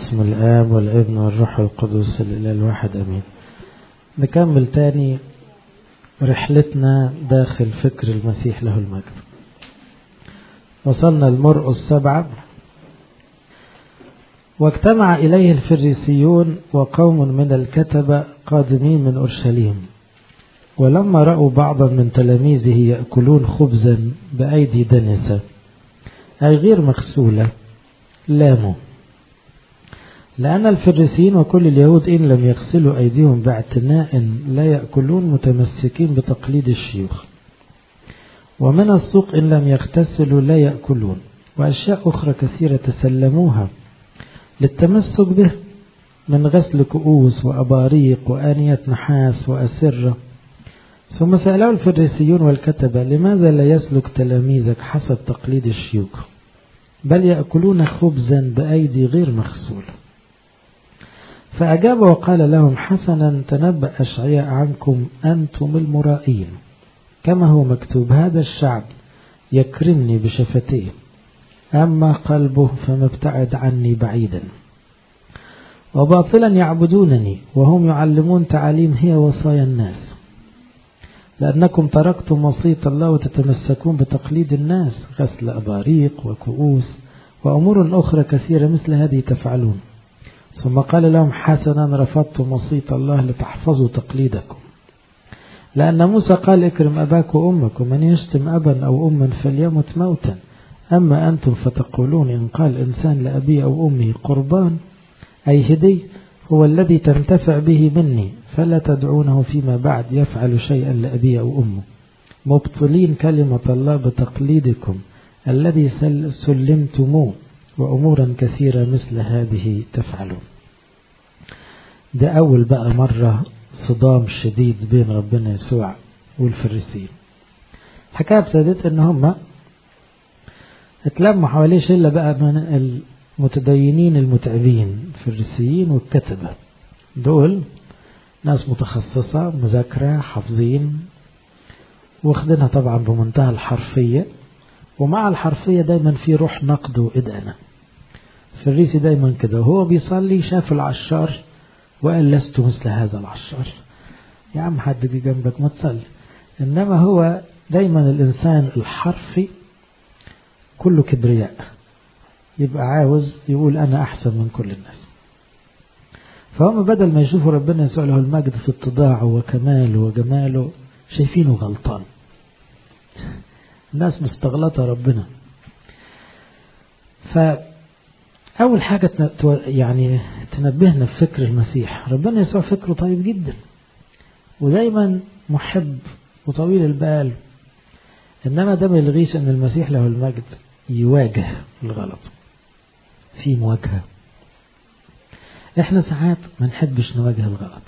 باسم الآب والابن والروح القدس الإله الواحد أمين. نكمل تاني رحلتنا داخل فكر المسيح له المجد. وصلنا لمرقس 7. واجتمع إليه الفريسيون وقوم من الكتبة قادمين من أورشليم، ولما رأوا بعضا من تلاميذه يأكلون خبزا بأيدي دنسة أي غير مغسولة لاموا، لأن الفريسيين وكل اليهود إن لم يغسلوا أيديهم باعتناء لا يأكلون، متمسكين بتقليد الشيوخ. ومن السوق إن لم يغتسلوا لا يأكلون، وأشياء أخرى كثيرة تسلموها للتمسك به من غسل كؤوس وأباريق وآنية نحاس وأسرة. ثم سألوا الفريسيون والكتبة: لماذا لا يسلك تلاميذك حسب تقليد الشيوخ، بل يأكلون خبزا بأيدي غير مغسولة؟ فأجاب وقال لهم: حسنا تنبأ أشعياء عنكم أنتم المرائين، كما هو مكتوب: هذا الشعب يكرمني بشفتيه، أما قلبه فمبتعد عني بعيدا، وباطلا يعبدونني وهم يعلمون تعاليم هي وصايا الناس، لأنكم تركتم وصية الله وتتمسكون بتقليد الناس، غسل أباريق وكؤوس وأمور أخرى كثيرة مثل هذه تفعلون. ثم قال لهم: حسنا رفضتم وصية الله لتحفظوا تقليدكم، لأن موسى قال: اكرم أباك وأمك، ومن يشتم أبا أو أما فليمت موتا. أما أنتم فتقولون: إن قال إنسان لأبي أو أمي قربان أي هدي هو الذي تنتفع به مني، فلا تدعونه فيما بعد يفعل شيئا لأبي أو أمه، مبطلين كلمة الله بتقليدكم الذي سلمتموه، وأمورا كثيرة مثل هذه تفعلون. ده أول بقى مرة صدام شديد بين ربنا يسوع والفريسيين. الحكاية ابتدت ان هم اتلموا حواليه شلة بقى من المتدينين المتعبين، الفريسيين والكتبة. دول ناس متخصصة مذاكرة حافظين، واخدينها طبعا بمنتهى الحرفية، ومع الحرفية دايما في روح نقد وإدانة. الفريسي دايما كده، وهو بيصلي شاف العشار وقال: لست مثل هذا العشار. يا عم حد جه جنبك ما تصلي. إنما هو دايما الإنسان الحرفي كله كبرياء، يبقى عاوز يقول أنا أحسن من كل الناس. فهم بدل ما يشوفوا ربنا يسوع له المجد في اتضاعه وكماله وجماله شايفينه غلطان. الناس مستغلطة ربنا. فأول حاجة يعني تنبهنا في فكر المسيح، ربنا يسوع فكره طيب جدا ودايما محب وطويل البال، إنما ده ما يلغيش أن المسيح له المجد يواجه الغلط، في مواجهة. احنا ساعات ما نحبش نواجه الغلط،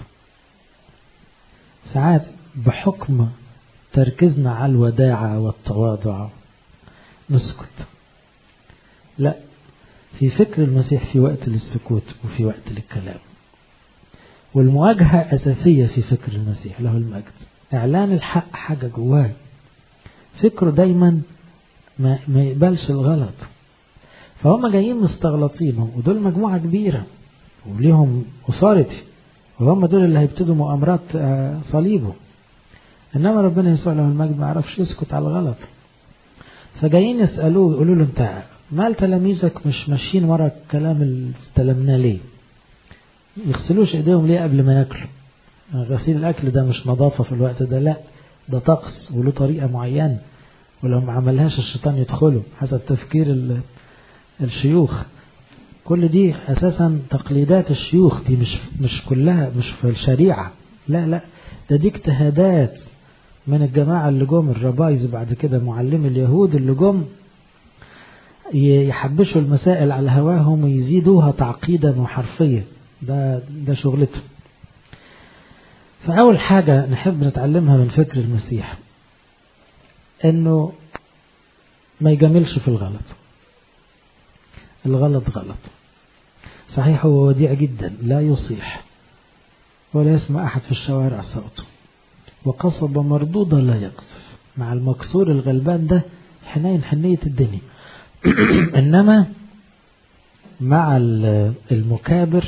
ساعات بحكم تركيزنا على الوداعة والتواضع نسكت. لا، في فكر المسيح في وقت للسكوت وفي وقت للكلام، والمواجهة أساسية في فكر المسيح له المجد. إعلان الحق حاجة جواه، فكره دايما ما يقبلش الغلط. فهم جايين مستغلطين، ودول مجموعة كبيرة وليهم أصارتي، وهم دول اللي هيبتدوا مؤامرات صليبه. إنما ربنا يسوع له المجد ما عرفش يسكت على الغلط. فجايين يسألوه يقولوا له: انت مال تلاميذك مش ماشيين ورا الكلام اللي استلمناه ليه؟ يغسلوش ايديهم ليه قبل ما ياكلوا؟ غسيل الاكل ده مش نظافة في الوقت ده، لا ده طقس وله طريقة معينة، ولو ما عملهاش الشيطان يدخله حسب تفكير الشيوخ. كل دي اساسا تقليدات الشيوخ، دي مش كلها مش في الشريعة، لا ده دي اجتهادات من الجماعة اللي جم الربايز بعد كده، معلم اليهود اللي جم يحبشوا المسائل على هواهم ويزيدوها تعقيدا وحرفيا. ده شغلته. فأول حاجة نحب نتعلمها من فكر المسيح انه ما يجاملش في الغلط. الغلط غلط صحيح، هو وديع جدا لا يصيح ولا يسمع أحد في الشوارع صوته، وقصبة مردودة لا يقصف. مع المكسور الغلبان ده حنين حنية الدنيا. إنما مع المكابر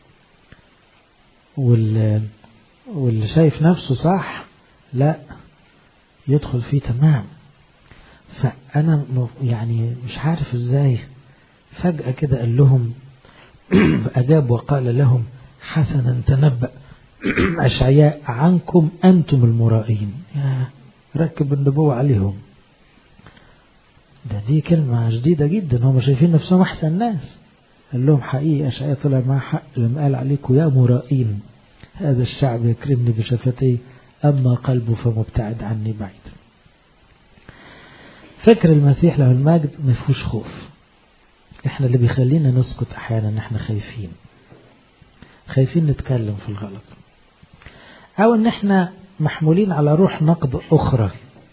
واللي شايف نفسه صح لا يدخل فيه تمام. فأنا يعني مش عارف ازاي فجأة كده قال لهم أجاب وقال لهم حسنا تنبأ أشعياء عنكم أنتم المرائين. ركب النبوة عليهم. دي كلمة جديدة جدا. هم شايفين نفسهم أحسن ناس. قال لهم حقيقي أشعياء طلع مع حق لما قال عليكم يا مرائين هذا الشعب يكرمني بشفتيه أما قلبه فمبتعد عني بعيد. فكر المسيح له المجد ما فيهوش خوف. احنا اللي بيخلينا نسكت احيانا احنا خايفين نتكلم في الغلط، او ان احنا محمولين على روح نقد اخرى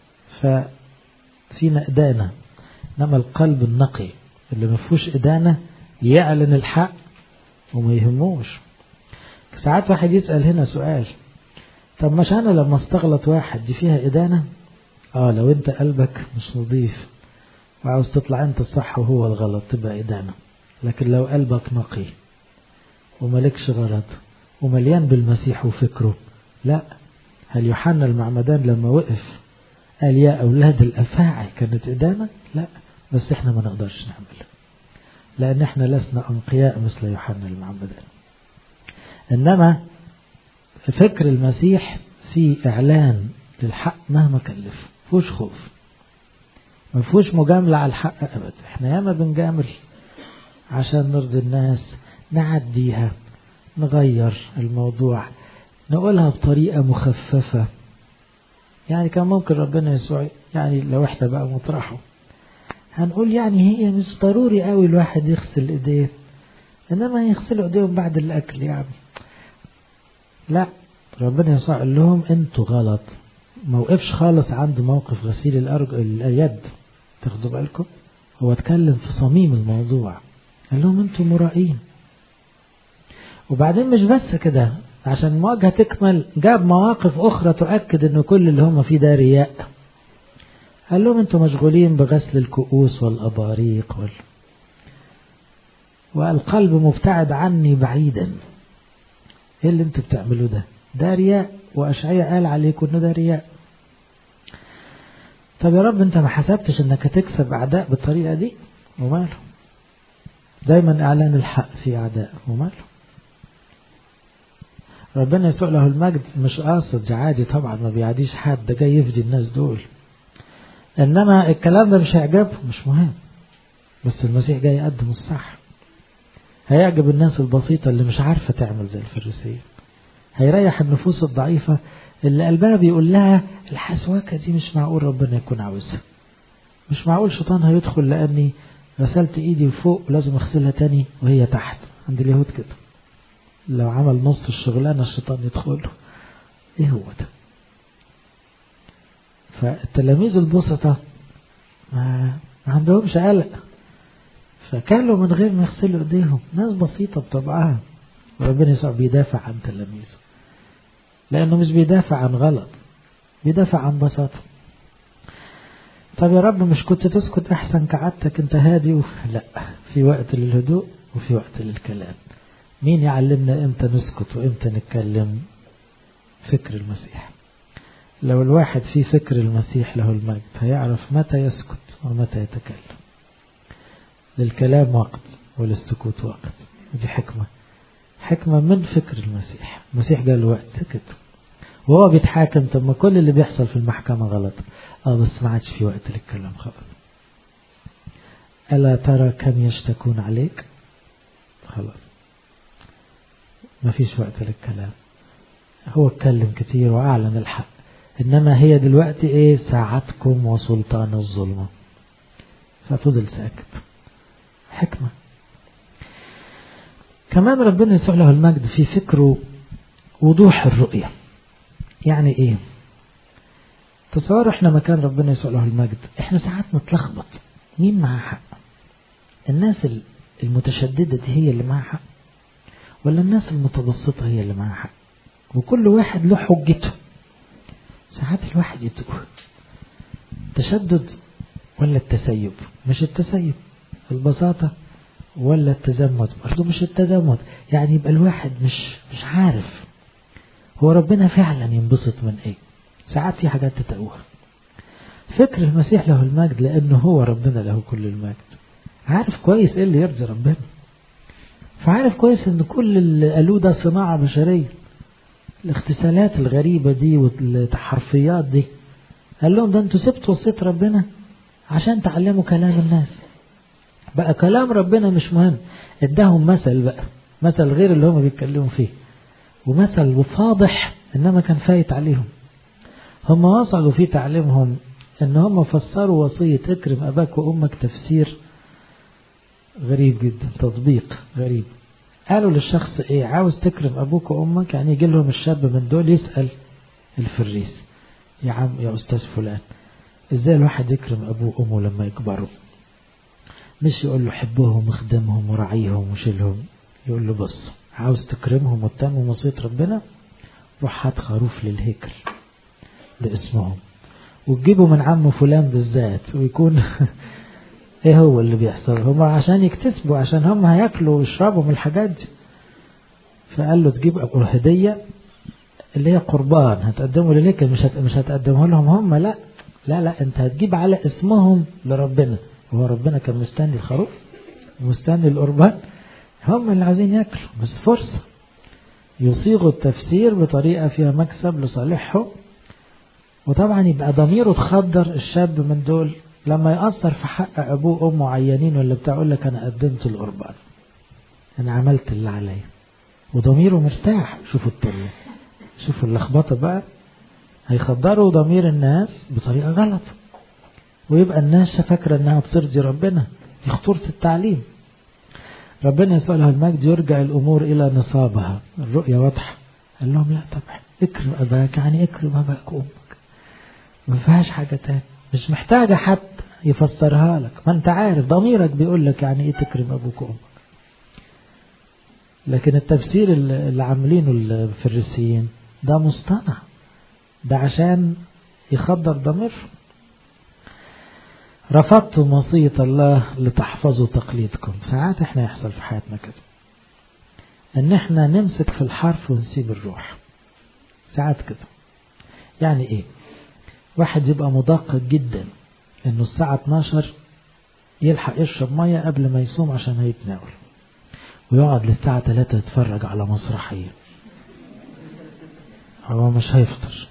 ففينا ادانة. انما القلب النقي اللي ما فيهوش ادانة يعلن الحق وما يهموش. ساعات واحد يسأل هنا سؤال، طب مش انا لما استغلط واحد دي فيها ادانة؟ لو انت قلبك مش نظيف وعاوز تطلع انت الصح وهو الغلط تبقى ادانة. لكن لو قلبك نقي وملكش غلط ومليان بالمسيح وفكره، لا. هل يوحنا المعمدان لما وقف قال يا اولاد الافاعي كانت ادانة؟ لا، بس احنا ما نقدرش نعمل، لان احنا لسنا انقياء مثل يوحنا المعمدان. انما فكر المسيح في اعلان للحق مهما كلف، فوش خوف، ما فيهوش مجاملة على الحق أبدا. احنا ياما بنجامل عشان نرضي الناس، نعديها، نغير الموضوع، نقولها بطريقة مخففة. يعني كان ممكن ربنا يسوع يعني لو احنا بقى مطرحه هنقول يعني هي مش ضروري قوي الواحد يغسل ايديه، انما يغسلوا ايديهم بعد الاكل يعني. لا، ربنا يسوع قال لهم انتوا غلط. ما وقفش خالص عند موقف غسيل اليد، تاخدوا بالكم، هو اتكلم في صميم الموضوع. قال لهم انتم مرائين. وبعدين مش بس كده، عشان المواجهة تكمل جاب مواقف اخرى تؤكد ان كل اللي هم فيه ده رياء. قال لهم انتم مشغولين بغسل الكؤوس والاباريق والقلب مبتعد عني بعيدا. ايه اللي انتم بتعملوه ده رياء، واشعياء قال عليكم انه ده رياء. طب يا رب انت ما حسبتش انك هتكسب اعداء بالطريقة دي؟ وماله، دايما اعلان الحق في اعداء، وماله. ربنا يسوع له المجد مش قاصد عادي طبعا، ما بيعديش حد، ده جاي يفدي الناس دول. انما الكلام ده مش هيعجبهم، مش مهم، بس المسيح جاي يقدم الصح. هيعجب الناس البسيطة اللي مش عارفة تعمل زي الفريسيين، هيريح النفوس الضعيفة اللي قلبها بيقول لها الحسواكة دي مش معقول ربنا يكون عاوزها، مش معقول شيطان هيدخل لأني غسلت ايدي وفوق ولازم اغسلها تاني وهي تحت. عند اليهود كده، لو عمل نص الشغلانة الشيطان يدخله. ايه هو ده؟ فالتلاميذ البسطة ما عندهمش قلق، فكانوا من غير ما يغسلوا ايديهم، ناس بسيطة بطبعها. وربنا يسوع بيدافع عن تلاميذه، لأنه مش بيدافع عن غلط، بيدافع عن بساطة. طب يا رب مش كنت تسكت أحسن كعادتك، انت هادي لا، في وقت للهدوء وفي وقت للكلام. مين يعلمنا امتى نسكت وامتى نتكلم؟ فكر المسيح. لو الواحد في فكر المسيح له المجد هيعرف متى يسكت ومتى يتكلم. للكلام وقت وللسكوت وقت. دي حكمة من فكر المسيح. المسيح قال وقت سكت وهو بيتحاكم. طب ما كل اللي بيحصل في المحكمة غلط، بس ما عادش في وقت للكلام خلاص. ألا ترى كم يشتكون عليك؟ خلاص ما فيش وقت للكلام. هو اتكلم كتير وأعلن الحق، إنما هي دلوقتي إيه؟ ساعتكم وسلطان الظلمة. ففضل ساكت. حكمة. كمان ربنا يسوع له المجد في فكره وضوح الرؤية. يعني إيه؟ تصور إحنا مكان ربنا يسوع له المجد، إحنا ساعات نتلخبط مين معاه حق؟ الناس المتشددة دي هي اللي معاه حق، ولا الناس المتبسطة هي اللي معاه حق؟ وكل واحد له حجته. ساعات الواحد يتوه، تشدد ولا التسيب؟ مش التسيب، البساطة ولا التزمت؟ برضه مش التزمت. يعني يبقى الواحد مش عارف هو ربنا فعلا ينبسط من ايه. ساعات في حاجات تتوه. فكر المسيح له المجد لانه هو ربنا له كل المجد، عارف كويس ايه اللي يرضي ربنا، فعارف كويس ان كل اللي قالوه ده صناعة بشرية. الاغتسالات الغريبة دي والتحرفيات دي، قال لهم ده انتوا سبتوا وصية ربنا عشان تعلموا كلام الناس. بقى كلام ربنا مش مهم، اداهم مثل بقى، مثل غير اللي هم بيتكلموا فيه، ومثل فاضح انما كان فايت عليهم. هم وصلوا في تعليمهم ان هم فسروا وصية اكرم اباك وامك تفسير غريب جدا، تطبيق غريب. قالوا للشخص ايه، عاوز تكرم ابوك وامك؟ يعني يجي لهم الشاب من دول يسأل الفريس، يا عم يا استاذ فلان، ازاي الواحد يكرم ابوه وامه لما يكبروا؟ مش يقول له حبهم واخدمهم وراعيهم وشيلهم، يقول له بص، عاوز تكرمهم وتتمم وصية ربنا، روح هات خروف للهيكل باسمهم وتجيبه من عمه فلان بالذات، ويكون ايه هو اللي بيحصل؟ هم عشان يكتسبوا، عشان هم هياكلوا ويشربوا من الحاجات دي. فقال له تجيب هدية اللي هي قربان هتقدمه للهيكل، مش هتقدمه لهم هم، لا لا لا، انت هتجيب على اسمهم لربنا. هو ربنا كان مستني الخروف ومستني القربان؟ هم اللي عايزين ياكلوا، بس فرصة يصيغوا التفسير بطريقة فيها مكسب لصالحهم. وطبعا يبقى ضميره تخدر الشاب من دول لما يأثر في حق أبوه وأمه عيانين ولا بتاع، يقول لك أنا قدمت القربان، أنا عملت اللي عليا، وضميره مرتاح. شوفوا الطريقة، شوفوا اللخبطة بقى، هيخدروا ضمير الناس بطريقة غلط، ويبقى الناس فاكرة أنها بترضي ربنا. دي خطورة التعليم. ربنا يسوع له المجد يرجع الأمور إلى نصابها، الرؤية واضحة. قال لهم لا طبعا، اكرم أباك يعني اكرم أباك وأمك، ما فيهاش حاجة تاني، مش محتاجة حد يفسرها لك، ما انت عارف ضميرك بيقول لك يعني ايه تكرم أبوك وأمك. لكن التفسير اللي عاملينه الفريسيين ده مصطنع، ده عشان يخدر ضمير. رفضتم وصية الله لتحفظوا تقليدكم. ساعات احنا يحصل في حياتنا كده، ان احنا نمسك في الحرف ونسيب الروح. ساعات كده. يعني ايه؟ واحد يبقى مدقق جدا انه الساعة 12 يلحق يشرب مية قبل ما يصوم عشان هيتناول، ويقعد للساعة 3 يتفرج على مسرحية، هو مش هيفطر.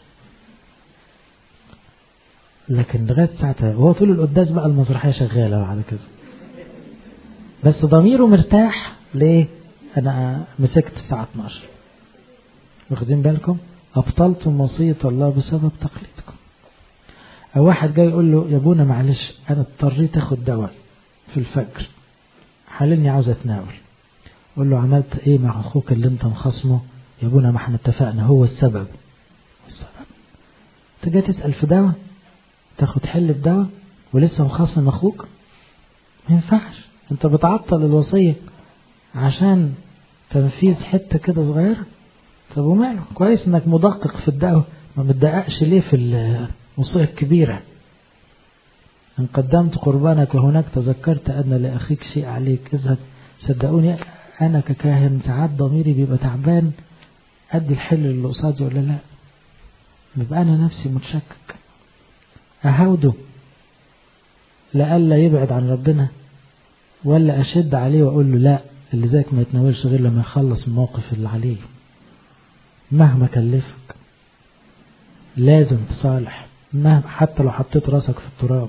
لكن لغاية ساعتها هو طول القداس بقى المسرحية شغالة بعد كده، بس ضميره مرتاح. ليه؟ أنا مسكت الساعة 12. واخدين بالكم؟ أبطلتم وصية الله بسبب تقليدكم. أو واحد جاي يقول له يا ابونا معلش أنا اضطريت أخد دواء في الفجر، حالني عاوز أتناول. قول له عملت إيه مع أخوك اللي أنت مخصمه؟ يا ابونا ما احنا اتفقنا هو السبب. أنت جاي تسأل في دواء، تاخد حل بدواء ولسه مخاصم اخوك؟ ما ينفعش. انت بتعطل الوصية عشان تنفيذ حتة كده صغيرة. طب وماله؟ كويس انك مدقق في الدواء، ما متدققش ليه في الوصية الكبيرة؟ ان قدمت قربانك وهناك تذكرت ان لاخيك شيء عليك اذهب. صدقوني انا ككاهن ساعات ضميري بيبقى تعبان، ادي الحل اللي قصادي ولا لا؟ بيبقى انا نفسي متشكك، أهوده لألا يبعد عن ربنا، ولا أشد عليه وأقول له لا اللي زيك ما يتناولش غير لما يخلص الموقف اللي عليه. مهما كلفك لازم تصالح، مهما حتى لو حطيت راسك في التراب.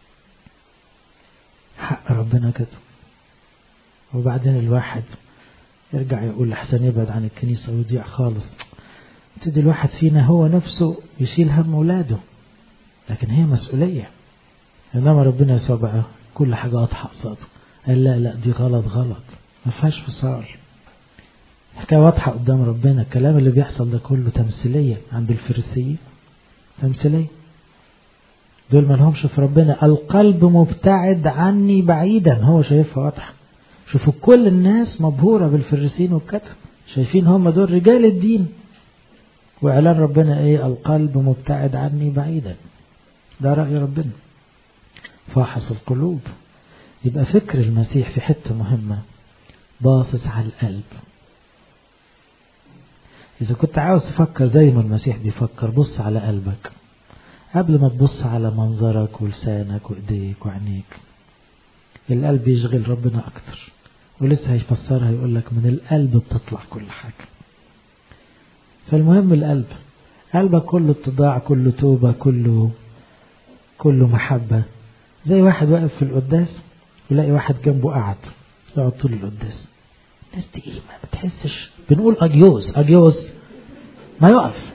حق ربنا كده. وبعدين الواحد يرجع يقول لحسن يبعد عن الكنيسة ويضيع خالص. تدي الواحد فينا هو نفسه يشيل هم ولاده، لكن هي مسؤولية. إنما ربنا يسوع بقى كل حاجة واضحة قصاده، قال لا لا دي غلط غلط، ما فيهاش فصال. الحكاية واضحة قدام ربنا. الكلام اللي بيحصل ده كله تمثيلية عند الفريسيين، تمثيلية. دول ما لهمش في ربنا. القلب مبتعد عني بعيدا، هو شايفها واضحة. شوفوا كل الناس مبهورة بالفريسيين والكتب، شايفين هم دول رجال الدين، وإعلان ربنا إيه؟ القلب مبتعد عني بعيدا. ده رأي ربنا. فاحص القلوب. يبقى فكر المسيح في حتة مهمة، باصص على القلب. إذا كنت عاوز تفكر زي ما المسيح بيفكر، بص على قلبك قبل ما تبص على منظرك ولسانك وإيديك وعينيك. القلب يشغل ربنا أكتر، ولسه هيفسرها يقول لك من القلب بتطلع كل حاجة. فالمهم القلب، قلبك كله اتضاع، كله توبة، كله محبة. زي واحد واقف في القداس يلاقي واحد جنبه قاعد يقعد طول القداس، الناس دي ايه ما بتحسش، بنقول أجيوز ما يقف،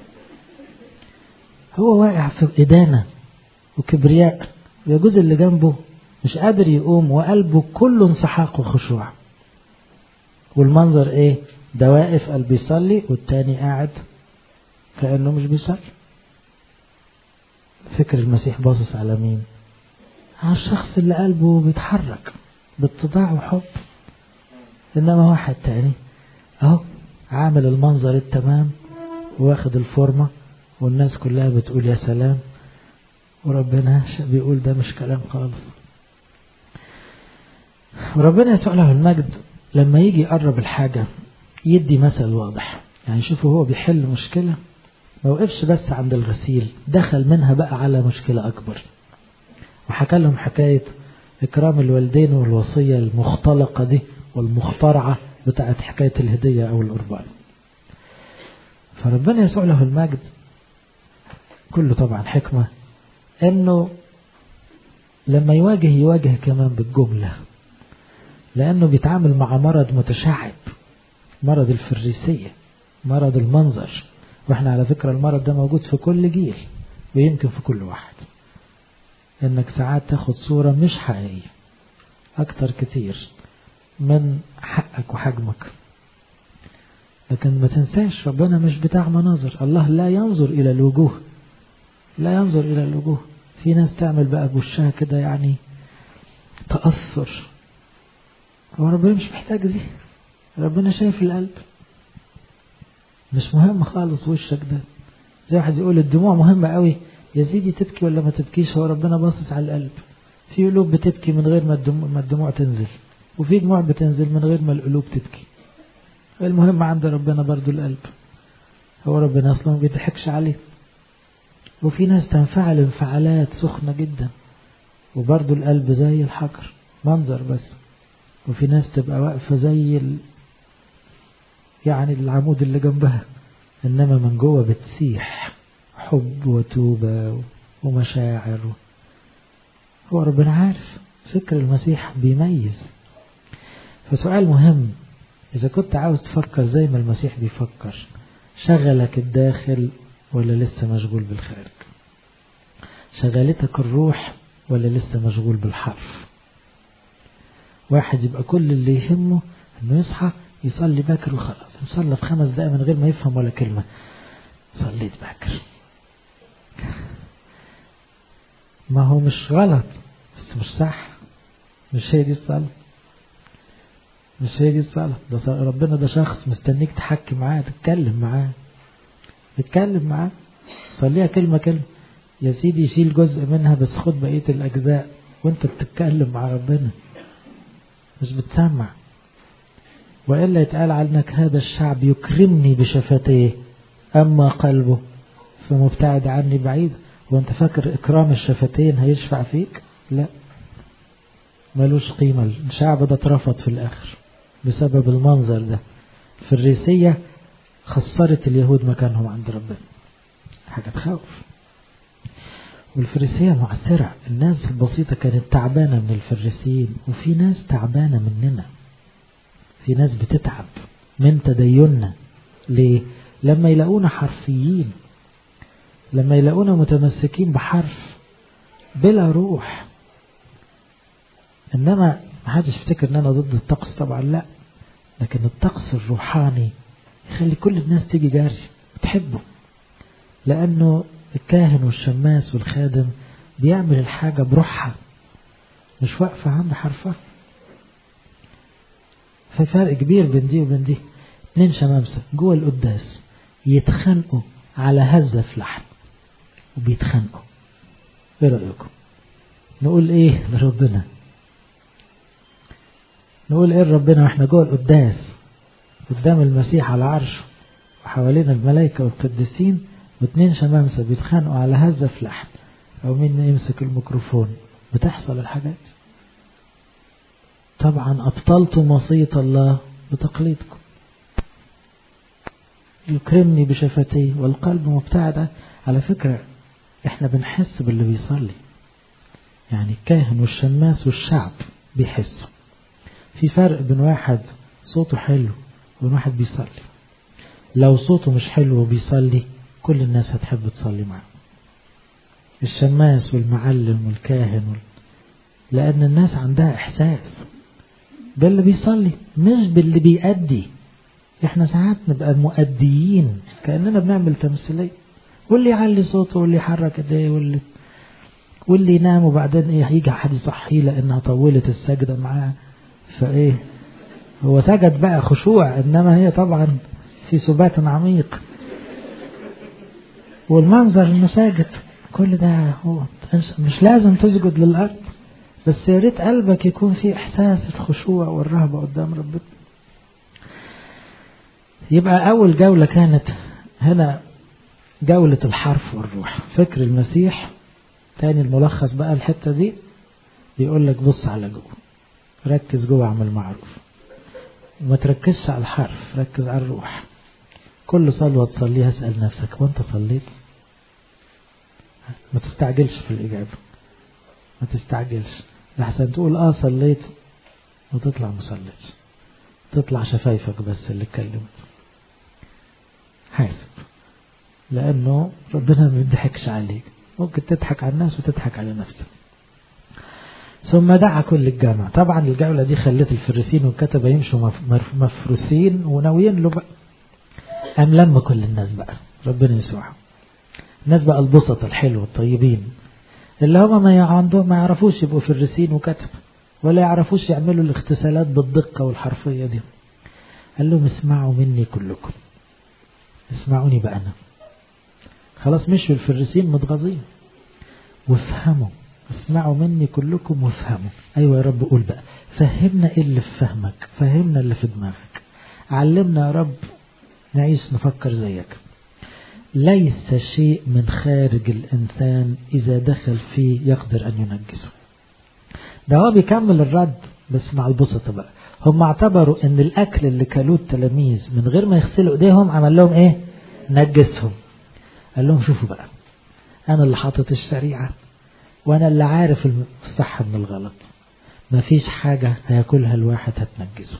هو واقع في إدانة وكبرياء، ويجوز اللي جنبه مش قادر يقوم وقلبه كله انسحاق وخشوع. والمنظر ايه؟ ده واقف قلبه يصلي والتاني قاعد كأنه مش بيصلي. فكر المسيح باصص على مين؟ على الشخص اللي قلبه بيتحرك باتضاع وحب. انما واحد تاني اهو عامل المنظر التمام واخد الفورمة والناس كلها بتقول يا سلام، وربنا بيقول ده مش كلام خالص. وربنا يسوع له المجد لما يجي يقرب الحاجة يدي مثل واضح. يعني شوفوا هو بيحل مشكلة، ما وقفش بس عند الغسيل، دخل منها بقى على مشكلة أكبر، وحكى لهم حكاية إكرام الوالدين والوصية المختلقة دي والمخترعة بتاعت حكاية الهدية أو القربان. فربنا يسوع له المجد كله طبعا حكمة، أنه لما يواجه كمان بالجملة، لأنه بيتعامل مع مرض متشعب، مرض الفريسية، مرض المنظر. واحنا على فكرة المرض ده موجود في كل جيل ويمكن في كل واحد، انك ساعات تاخد صورة مش حقيقية اكتر كتير من حقك وحجمك. لكن ما تنساش ربنا مش بتاع مناظر، الله لا ينظر الى الوجوه، لا ينظر الى الوجوه. في ناس تعمل بقى بوشها كده يعني تأثر، هو ربنا مش محتاج دي، ربنا شايف القلب، مش مهم خالص وشك ده. زي واحد يقول الدموع مهمة قوي، يا سيدي تبكي ولا ما تبكيش، هو ربنا باصص على القلب. في قلوب بتبكي من غير ما الدموع تنزل، وفي دموع بتنزل من غير ما القلوب تبكي. المهم عند ربنا برضو القلب، هو ربنا اصلا ما بيضحكش عليه. وفي ناس تنفعل انفعالات سخنة جدا وبرضو القلب زي الحجر منظر بس. وفي ناس تبقى واقفة زي يعني العمود اللي جنبها، إنما من جوه بتسيح حب وتوبة ومشاعر. هو ربنا عارف، فكر المسيح بيميز. فسؤال مهم، إذا كنت عاوز تفكر زي ما المسيح بيفكر، شغلك الداخل ولا لسه مشغول بالخارج؟ شغلتك الروح ولا لسه مشغول بالحرف؟ واحد يبقى كل اللي يهمه إنه يصحى يصلي باكر وخلاص، يصلي في 5 دقايق من غير ما يفهم ولا كلمة، صليت باكر. ما هو مش غلط بس مش صح، مش هي دي الصلاة، مش هي دي الصلاة. ده ربنا ده شخص مستنيك تحكي معاه، تتكلم معاه، صليها كلمة كلمة. يا سيدي شيل جزء منها بس خد بقية الأجزاء وانت بتتكلم مع ربنا مش بتسمع. وإلا يتقال عنك هذا الشعب يكرمني بشفتيه أما قلبه فمبتعد عني بعيد. وانت فاكر إكرام الشفتين هيشفع فيك؟ لا، ملوش قيمة. الشعب ده اترفض في الآخر بسبب المنظر ده. الفريسية خسرت اليهود مكانهم عند ربنا، حاجة تخوف. والفريسية معسرة، الناس البسيطة كانت تعبانة من الفريسيين، وفي ناس تعبانة مننا، في ناس بتتعب من تديننا. ليه؟ لما يلاقونا حرفيين، لما يلاقونا متمسكين بحرف بلا روح. إنما ما حدش يفتكر ان انا ضد الطقس طبعا، لا، لكن الطقس الروحاني يخلي كل الناس تيجي جاري تحبه، لانه الكاهن والشماس والخادم بيعمل الحاجة بروحها مش واقفة عند حرفها. في فرق كبير بين دي وبين دي. 2 شمامسة جوه القداس يتخانقوا على هزة في لحن وبيتخانقوا، ايه رأيكم؟ نقول ايه لربنا؟ نقول ايه ربنا واحنا جوه القداس قدام المسيح على عرشه وحوالين الملائكة والقديسين واثنين شمامسة بيتخانقوا على هزة في لحم او مين يمسك الميكروفون؟ بتحصل الحاجات. طبعا ابطلتم وصية الله بتقليدكم. يكرمني بشفتيه والقلب مبتعد. على فكرة احنا بنحس باللي بيصلي، يعني الكاهن والشماس والشعب بيحسوا. في فرق بين واحد صوته حلو وبين واحد بيصلي. لو صوته مش حلو وبيصلي كل الناس هتحب تصلي معه، الشماس والمعلم والكاهن لأن الناس عندها إحساس باللي بيصلي مش باللي بيأدي. احنا ساعات نبقى مؤديين كأننا بنعمل تمثيلية، واللي يعلي صوته واللي يحرك ايديه واللي ينام وبعدين ايه هيجي حد يصحيه لأنها طولت السجدة معاه، فايه هو سجد بقى خشوع، انما هي طبعا في سبات عميق والمنظر انه ساجد. كل ده هو مش لازم تسجد للأرض، بس يا ريت قلبك يكون فيه إحساس الخشوع والرهبة قدام ربنا. يبقى أول جولة كانت هنا جولة الحرف والروح، فكر المسيح. تاني الملخص بقى الحتة دي بيقول لك بص على جوه، ركز جوه، اعمل معروف، وما تركزش على الحرف، ركز على الروح. كل صلوة تصليها اسأل نفسك وانت صليت؟ ما تستعجلش في الإجابة، ما تستعجلش لحسن تقول صليت وتطلع ما صليتش، تطلع شفايفك بس اللي اتكلمت. حاسب، لأنه ربنا ما بيضحكش عليك، ممكن تضحك على الناس وتضحك على نفسك. ثم دعا كل الجامعة. طبعا الجولة دي خلت الفريسين والكتبة يمشوا مفروسين وناويين له بقى. قام لما كل الناس بقى ربنا يسوعهم، الناس بقى البسطة الحلوة الطيبين اللي هم ما يعرفوش يبقوا فريسين وكتب ولا يعرفوش يعملوا الاغتسالات بالدقة والحرفية دي. قال لهم اسمعوا مني كلكم، اسمعوني بقى أنا. خلاص مشوا الفريسين متغاظين، وافهموا، اسمعوا مني كلكم وافهموا. أيوة يا رب قول بقى، فهمنا ايه اللي في فهمك، فهمنا اللي في دماغك، علمنا يا رب نعيش نفكر زيك. ليس شيء من خارج الإنسان إذا دخل فيه يقدر أن ينجسه. ده هو بيكمل الرد بس مع البسطة بقى. هم اعتبروا ان الأكل اللي كلوه التلاميذ من غير ما يغسلوا ايديهم عمل لهم ايه؟ نجسهم. قال لهم شوفوا بقى، أنا اللي حاطط الشريعة وأنا اللي عارف الصح من الغلط، مفيش حاجة هياكلها الواحد هتنجسه.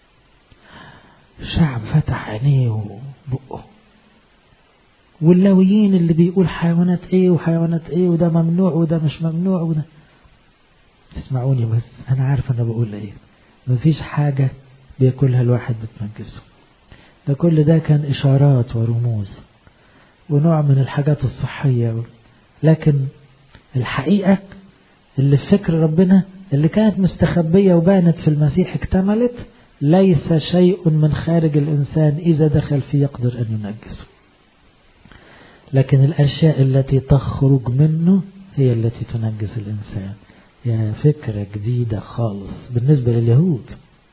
الشعب فتح عينيه وبقه، واللاويين اللي بيقول حيوانات ايه وحيوانات ايه وده ممنوع وده مش ممنوع وده. اسمعوني بس، انا عارف انا بقول ايه. مفيش حاجة بياكلها الواحد بتنجسه. ده كل ده كان اشارات ورموز ونوع من الحاجات الصحية، لكن الحقيقة اللي في فكر ربنا اللي كانت مستخبية وبانت في المسيح اكتملت. ليس شيء من خارج الإنسان إذا دخل فيه يقدر أن ينجسه، لكن الأشياء التي تخرج منه هي التي تنجس الإنسان. يا فكرة جديدة خالص بالنسبة لليهود،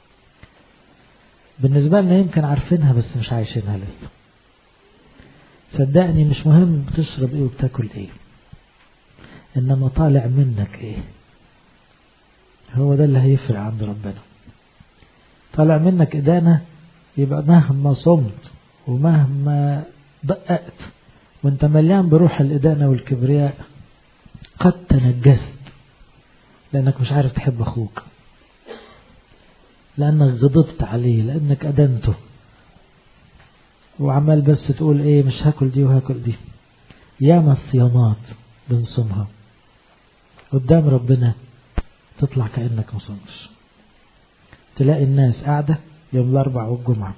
بالنسبة لنا يمكن عارفينها بس مش عايشينها لسه. صدقني مش مهم بتشرب ايه وبتاكل ايه، انما طالع منك ايه، هو ده اللي هيفرق عند ربنا. طالع منك إدانة، يبقى مهما صمت ومهما دققت وانت مليان بروح الإدانة والكبرياء قد تنجست، لأنك مش عارف تحب أخوك، لأنك غضبت عليه، لأنك أدنته وعمال بس تقول ايه مش هاكل دي وهاكل دي. ياما الصيامات بنصومها قدام ربنا تطلع كأنك مصمش. تلاقي الناس قاعدة يوم الأربع والجمعة،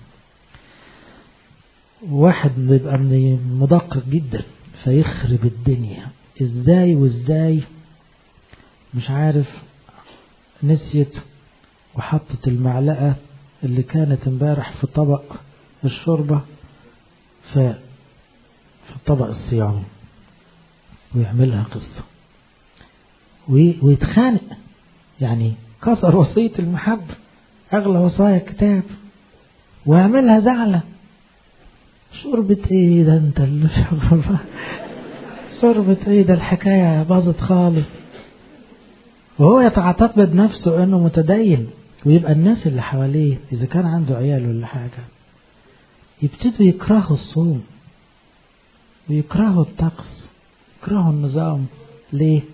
واحد بيبقى مدقق جدا فيخرب الدنيا ازاي وازاي مش عارف، نسيت وحطت المعلقة اللي كانت امبارح في طبق الشوربة في الطبق الصيامي، ويعملها قصة ويتخانق، يعني كسر وصية المحبة. أغلى وصايا كتاب ويعملها زعلة. شربة ايه ده انت اللي شربة ايه ده، الحكاية باظت خالص. وهو يتعتقد نفسه انه متدين، ويبقى الناس اللي حواليه اذا كان عنده عيال ولا حاجة يبتدوا يكرهوا الصوم ويكرهوا الطقس، يكرهوا النظام. ليه؟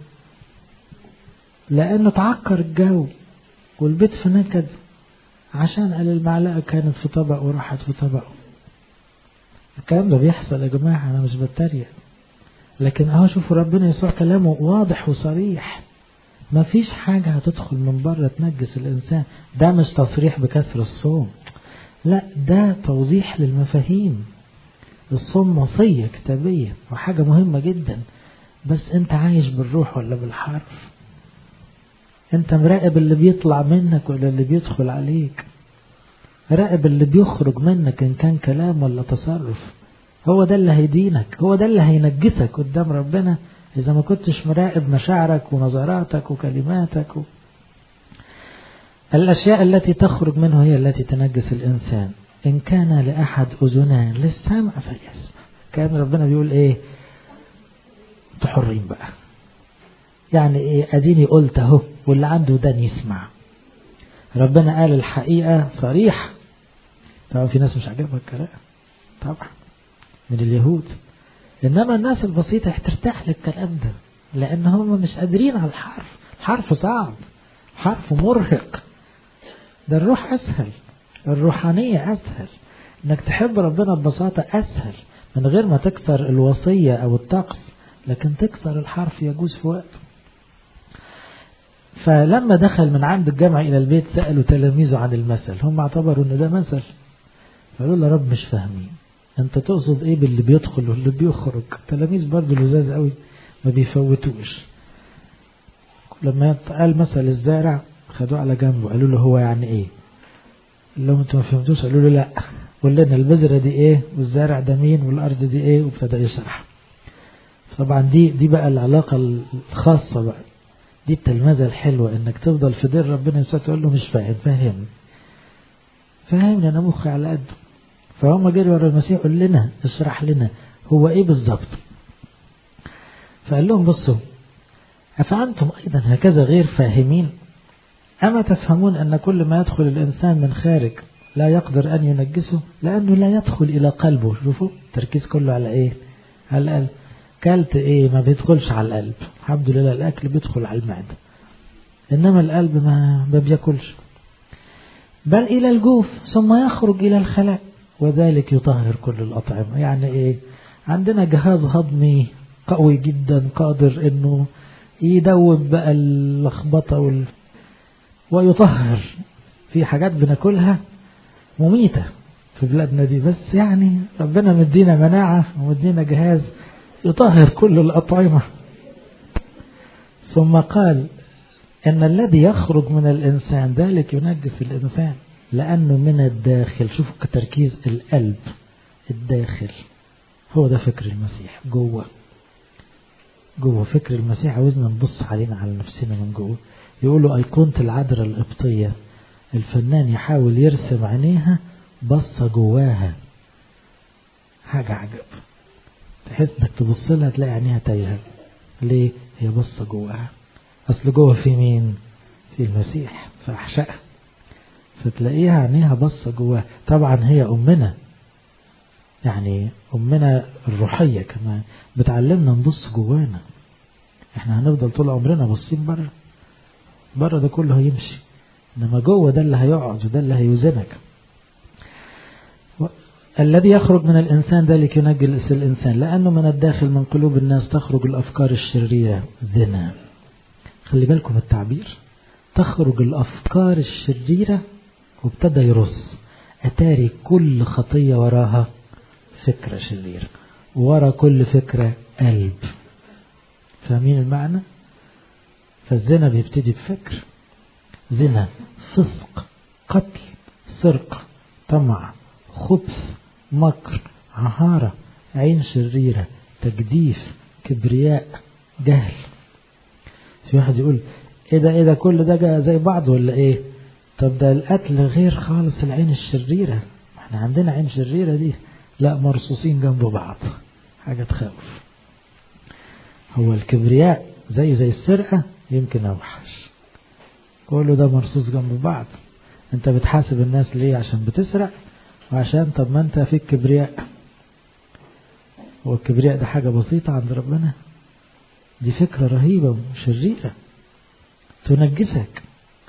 لانه تعكر الجو والبيت في نكد، عشان قال المعلقة كانت في طبق وراحت في طبق. الكلام ده بيحصل يا جماعة، أنا مش بتريق، لكن أهو شوفوا ربنا يسوع كلامه واضح وصريح. ما فيش حاجة هتدخل من بره تنجس الإنسان. ده مش تصريح بكسر الصوم، لا، ده توضيح للمفاهيم. الصوم وصية كتابية وحاجة مهمة جدا، بس أنت عايش بالروح ولا بالحرف؟ أنت مراقب اللي بيطلع منك ولا اللي بيدخل عليك؟ راقب اللي بيخرج منك إن كان كلام ولا تصرف. هو ده اللي هيدينك، هو ده اللي هينجسك قدام ربنا إذا ما كنتش مراقب مشاعرك ونظراتك وكلماتك الأشياء التي تخرج منه هي التي تنجس الإنسان. إن كان لأحد أذنان للسمع فليسمع. كان ربنا بيقول إيه؟ تحرين بقى، يعني إيه؟ أديني قلت أهو، واللي عنده ودان يسمع. ربنا قال الحقيقة صريح. طبعا في ناس مش عاجبها الكلام طبعا من اليهود، إنما الناس البسيطة هترتاح للكلام ده، لأن هم مش قادرين على الحرف. الحرف صعب، الحرف مرهق. ده الروح أسهل، الروحانية أسهل، إنك تحب ربنا ببساطة أسهل من غير ما تكسر الوصية أو الطقس، لكن تكسر الحرف يجوز في وقت. فلما دخل من عند الجامع إلى البيت سألوا تلاميذه عن المثل، هم اعتبروا إن ده مثل، فقالوا له رب مش فاهمين، أنت تقصد إيه باللي بيدخل واللي بيخرج؟ تلاميذ برضه لزاز قوي ما بيفوتوش. لما قال مثل الزارع خدوه على جنبه، قالوا له هو يعني إيه؟ لو أنتم ما فهمتوش قالوا له لا، قول لنا البذرة دي إيه والزارع ده مين والأرض دي إيه، وابتدى يشرح. طبعا دي بقى العلاقة الخاصة بقى، دي التلمذة الحلوة، انك تفضل في دير ربنا يسوع تقول له مش فاهم، فهمني انا مخي على قده. فهم جري ورا المسيح، قول لنا اشرح لنا هو ايه بالظبط. فقال لهم بصوا، افانتم ايضا هكذا غير فاهمين؟ اما تفهمون ان كل ما يدخل الانسان من خارج لا يقدر ان ينجسه، لانه لا يدخل الى قلبه. شوفوا التركيز كله على ايه؟ على القلب. كلت ايه؟ ما بيدخلش على القلب. الحمد لله الاكل بيدخل على المعدة، انما القلب ما بياكلش. بل الى الجوف ثم يخرج الى الخلاء وذلك يطهر كل الاطعمة. يعني ايه؟ عندنا جهاز هضمي قوي جدا قادر انه يدوب بقى اللخبطة ويطهر. في حاجات بناكلها مميتة في بلادنا دي، بس يعني ربنا مدينا مناعة ومدينا جهاز يطهر كل الأطعمة. ثم قال إن الذي يخرج من الإنسان ذلك ينجس الإنسان، لأنه من الداخل. شوفوا كتركيز القلب، الداخل هو ده فكر المسيح. جوه فكر المسيح عاوزنا نبص علينا على نفسنا من جوه. يقولوا أيقونة العذراء القبطية، الفنان يحاول يرسم عينيها بصة جواها، حاجة عجب. تحس انك تبص لها تلاقي عينيها تايهة. ليه؟ هي بصة جواها. اصل جوه في مين؟ في المسيح، في احشائها، فتلاقيها عينيها بصة جواها. طبعا هي امنا، يعني امنا الروحية كمان بتعلمنا نبص جوانا. احنا هنفضل طول عمرنا باصين بره ده كله هيمشي، انما جوه ده اللي هيقعد وده اللي هيوزنك. الذي يخرج من الإنسان ذلك ينجس الإنسان، لأنه من الداخل من قلوب الناس تخرج الأفكار الشريرة. زنا. خلي بالكم التعبير، تخرج الأفكار الشريرة، وابتدى يرص أتاري كل خطية وراها فكرة شريرة، ورا كل فكرة قلب. فاهمين المعنى؟ فالزنا بيبتدي بفكر. زنا، فسق، قتل، سرقة، طمع، خبث، مكر، عهارة، عين شريرة، تجديف، كبرياء، جهل. في واحد يقول ايه ده كل ده زي بعض ولا ايه؟ طب ده القتل غير خالص العين الشريرة، احنا عندنا عين شريرة دي، لا مرصوصين جنب بعض، حاجة تخوف. هو الكبرياء زي السرقة يمكن أوحش، كله ده مرصوص جنب بعض. انت بتحاسب الناس ليه؟ عشان بتسرق، وعشان طب ما انت فيك كبرياء. هو الكبرياء ده حاجة بسيطة عند ربنا؟ دي فكرة رهيبة وشريرة تنجسك.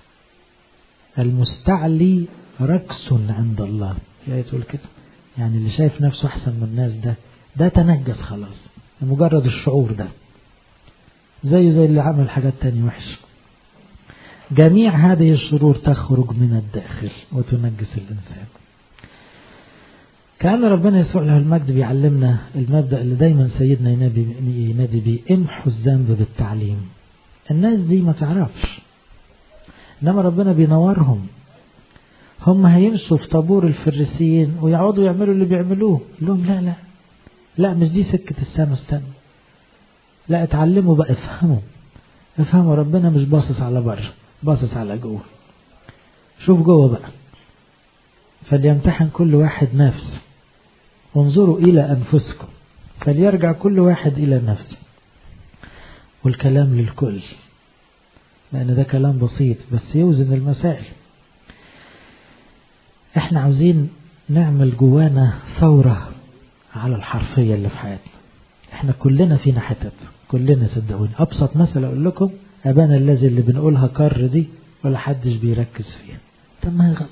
المستعلي ركس عند الله، هي تقول كده، يعني اللي شايف نفسه أحسن من الناس ده تنجس خلاص، مجرد الشعور ده زي اللي عمل حاجات تانية وحشة. جميع هذه الشرور تخرج من الداخل وتنجس الإنسان. كأن ربنا يسوع له المجد بيعلمنا المبدأ اللي دايما سيدنا ينادي بيه: امحوا الذنب بالتعليم. الناس دي ما تعرفش، إنما ربنا بينورهم. هم هيمشوا في طابور الفريسيين ويقعدوا يعملوا اللي بيعملوه، لهم لا لا لا، مش دي سكة السما، استنى، لا اتعلموا بقى، افهموا ربنا مش باصص على بره، باصص على جوه. شوف جوه بقى. فليمتحن كل واحد نفسه، وانظروا إلى أنفسكم، فليرجع كل واحد إلى نفسه. والكلام للكل، لأن ده كلام بسيط بس يوزن المسائل. احنا عاوزين نعمل جوانا ثورة على الحرفية اللي في حياتنا. احنا كلنا فينا حتت، كلنا صدقوني. أبسط مثل أقول لكم: أبانا الذي اللي بنقولها كر دي ولا حدش بيركز فيها. طب ما هي غلط،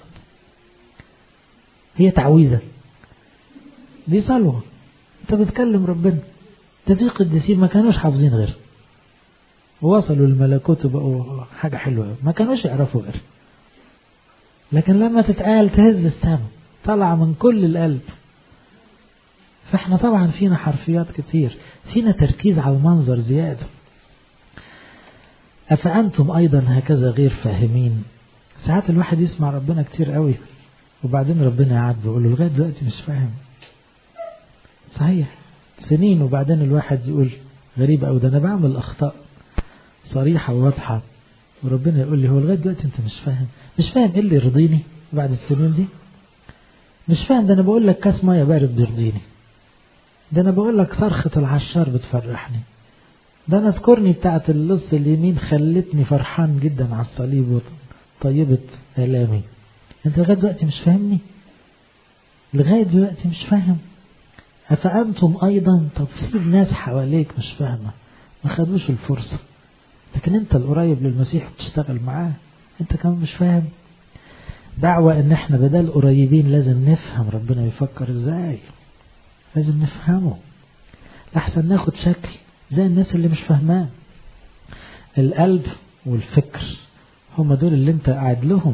هي تعويذة، دي صلوة. انت بتكلم ربنا. ده في قديسين ما كانوش حافظين غير، ووصلوا للملكوت وبقوا حاجة حلوة، ما كانوش يعرفوا غير، لكن لما تتقال تهز السما، طلع من كل القلب. فاحنا طبعا فينا حرفيات كتير، فينا تركيز على المنظر زيادة. أفأنتم أيضا هكذا غير فاهمين. ساعات الواحد يسمع ربنا كتير قوي، وبعدين ربنا يعاد بيقول له لغاية دلوقتي مش فاهم. صحيح، سنين، وبعدين الواحد يقول غريب أو ده أنا بعمل أخطاء صريحة وواضحة، وربنا يقول لي هو لغاية دلوقتي أنت مش فاهم إيه اللي يرضيني بعد السنين دي؟ مش فاهم؟ ده أنا بقول لك كاس مية بارد بيرضيني، ده أنا بقول لك صرخة العشار بتفرحني، ده أنا اذكرني بتاعة اللص اليمين خلتني فرحان جدا على الصليب وطيبت آلامي. أنت لغاية دلوقتي مش فاهمني؟ لغاية دلوقتي مش فاهم؟ أفأنتم أيضا. طب سيب ناس حواليك مش فاهمة، ما خدوش الفرصة، لكن أنت القريب للمسيح بتشتغل معاه، أنت كمان مش فاهم؟ دعوة إن إحنا بدل قريبين لازم نفهم ربنا بيفكر إزاي، لازم نفهمه، لحسن ناخد شكل زي الناس اللي مش فاهماه. القلب والفكر هم دول اللي أنت قاعد لهم،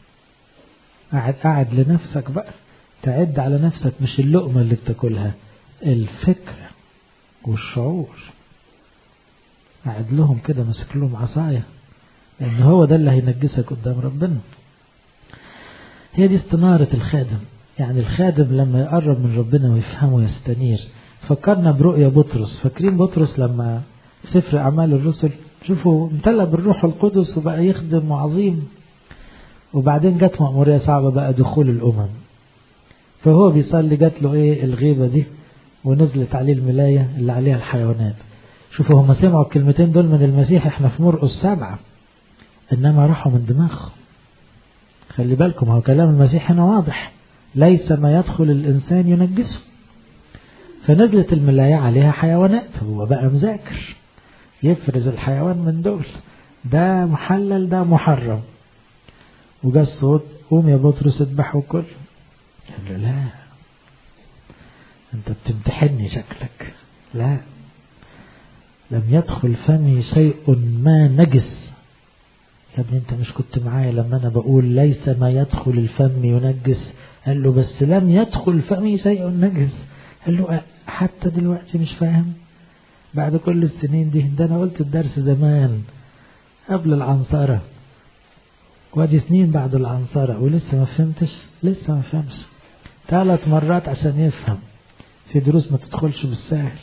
قاعد لنفسك بقى، تعد على نفسك، مش اللقمة اللي بتاكلها، الفكرة والشعور، قاعد لهم كده ماسك لهم عصاية، لأن هو ده اللي هينجسك قدام ربنا. هي دي استنارة الخادم. يعني الخادم لما يقرب من ربنا ويفهمه يستنير. فكرنا برؤية بطرس، فاكرين بطرس لما سفر أعمال الرسل، شوفوا امتلأ بالروح القدس وبقى يخدم عظيم، وبعدين جت مأمورية صعبة بقى، دخول الأمم. فهو بيصلي جات له ايه الغيبة دي، ونزلت عليه الملاية اللي عليها الحيوانات. شوفوا هم سمعوا الكلمتين دول من المسيح، احنا في مرقس 7، انما راحوا من دماغهم. خلي بالكم، هو كلام المسيح هنا واضح: ليس ما يدخل الإنسان ينجسه. فنزلت الملاية عليها حيوانات، هو بقى مذاكر يفرز الحيوان من دول، ده محلل ده محرم. وجاء الصوت: قوم يا بطرس اذبح وكل. قال له: لا، انت بتمتحني شكلك. لا، لم يدخل فمي شيء ما نجس. يا ابني انت مش كنت معايا لما انا بقول ليس ما يدخل الفم ينجس؟ قال له: بس لم يدخل فمي شيء نجس. قال له: حتى دلوقتي مش فاهم بعد كل السنين دي؟ ده انا قلت الدرس زمان قبل العنصرة، وادي سنين بعد العنصرة ولسه ما فهمتش. لسه ما فهمش 3 مرات عشان يفهم. في دروس ما تدخلش بالسهل.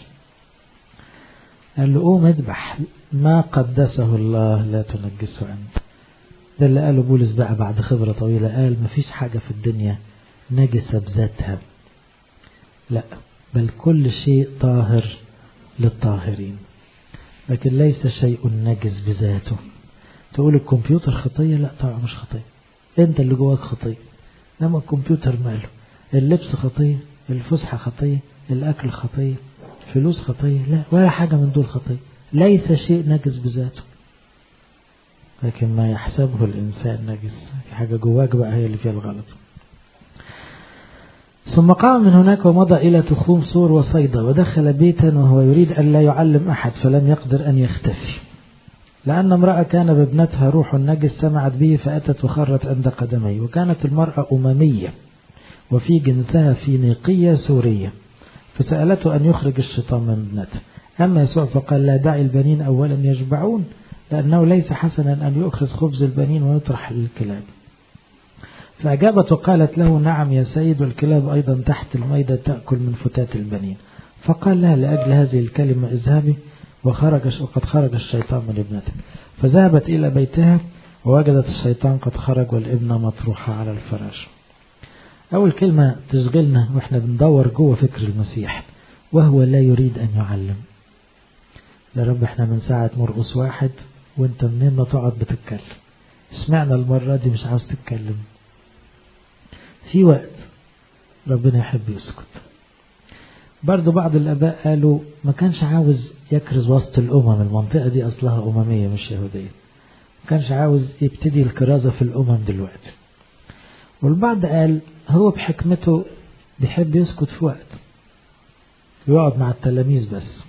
قال له: قوم اذبح، ما قدسه الله لا تنجسه أنت. ده اللي قاله بولس بقى بعد خبرة طويلة، قال مفيش حاجة في الدنيا نجسة بذاتها، لا بل كل شيء طاهر للطاهرين، لكن ليس شيء نجس بذاته. تقول الكمبيوتر خطية، لا طبعا مش خطية، انت اللي جواك خطية. لما الكمبيوتر ماله، اللبس خطية، الفسحة خطية، الأكل خطية، فلوس خطية، لا ولا حاجة من دول خطية، ليس شيء نجس بذاته، لكن ما يحسبه الإنسان نجس، في حاجة جواك بقى هي اللي فيها الغلط. ثم قام من هناك ومضى إلى تخوم سور وصيدا، ودخل بيتا وهو يريد أن لا يعلم أحد، فلم يقدر أن يختفي، لأن امرأة كان بابنتها روح نجس سمعت به فأتت وخرت عند قدميه. وكانت المرأة أممية وفي جنسها فينيقية سورية، فسألته أن يخرج الشيطان من ابنته. أما يسوع فقال لا، دع البنين أولا يشبعون، لأنه ليس حسنا أن يؤخذ خبز البنين ويطرح للكلاب. فأجابت وقالت له نعم يا سيد، والكلاب أيضا تحت الميدة تأكل من فتات البنين. فقال لها لأجل هذه الكلمة اذهبي، وقد خرج الشيطان من ابنتك. فذهبت إلى بيتها ووجدت الشيطان قد خرج والابنة مطروحة على الفراش. أول كلمة تشغلنا وإحنا بندور جوه فكر المسيح، وهو لا يريد أن يعلم. يا رب إحنا من ساعة مرقس 1 وإنت منين ما تقعد بتتكلم، سمعنا المرة دي مش عاوز تتكلم. في وقت ربنا يحب يسكت. برضو بعض الآباء قالوا ما كانش عاوز يكرز وسط الأمم، المنطقة دي أصلها أممية مش يهودية، ما كانش عاوز يبتدي الكرازة في الأمم دلوقتي. والبعض قال هو بحكمته بيحب يسكت في وقت، يقعد مع التلاميذ بس،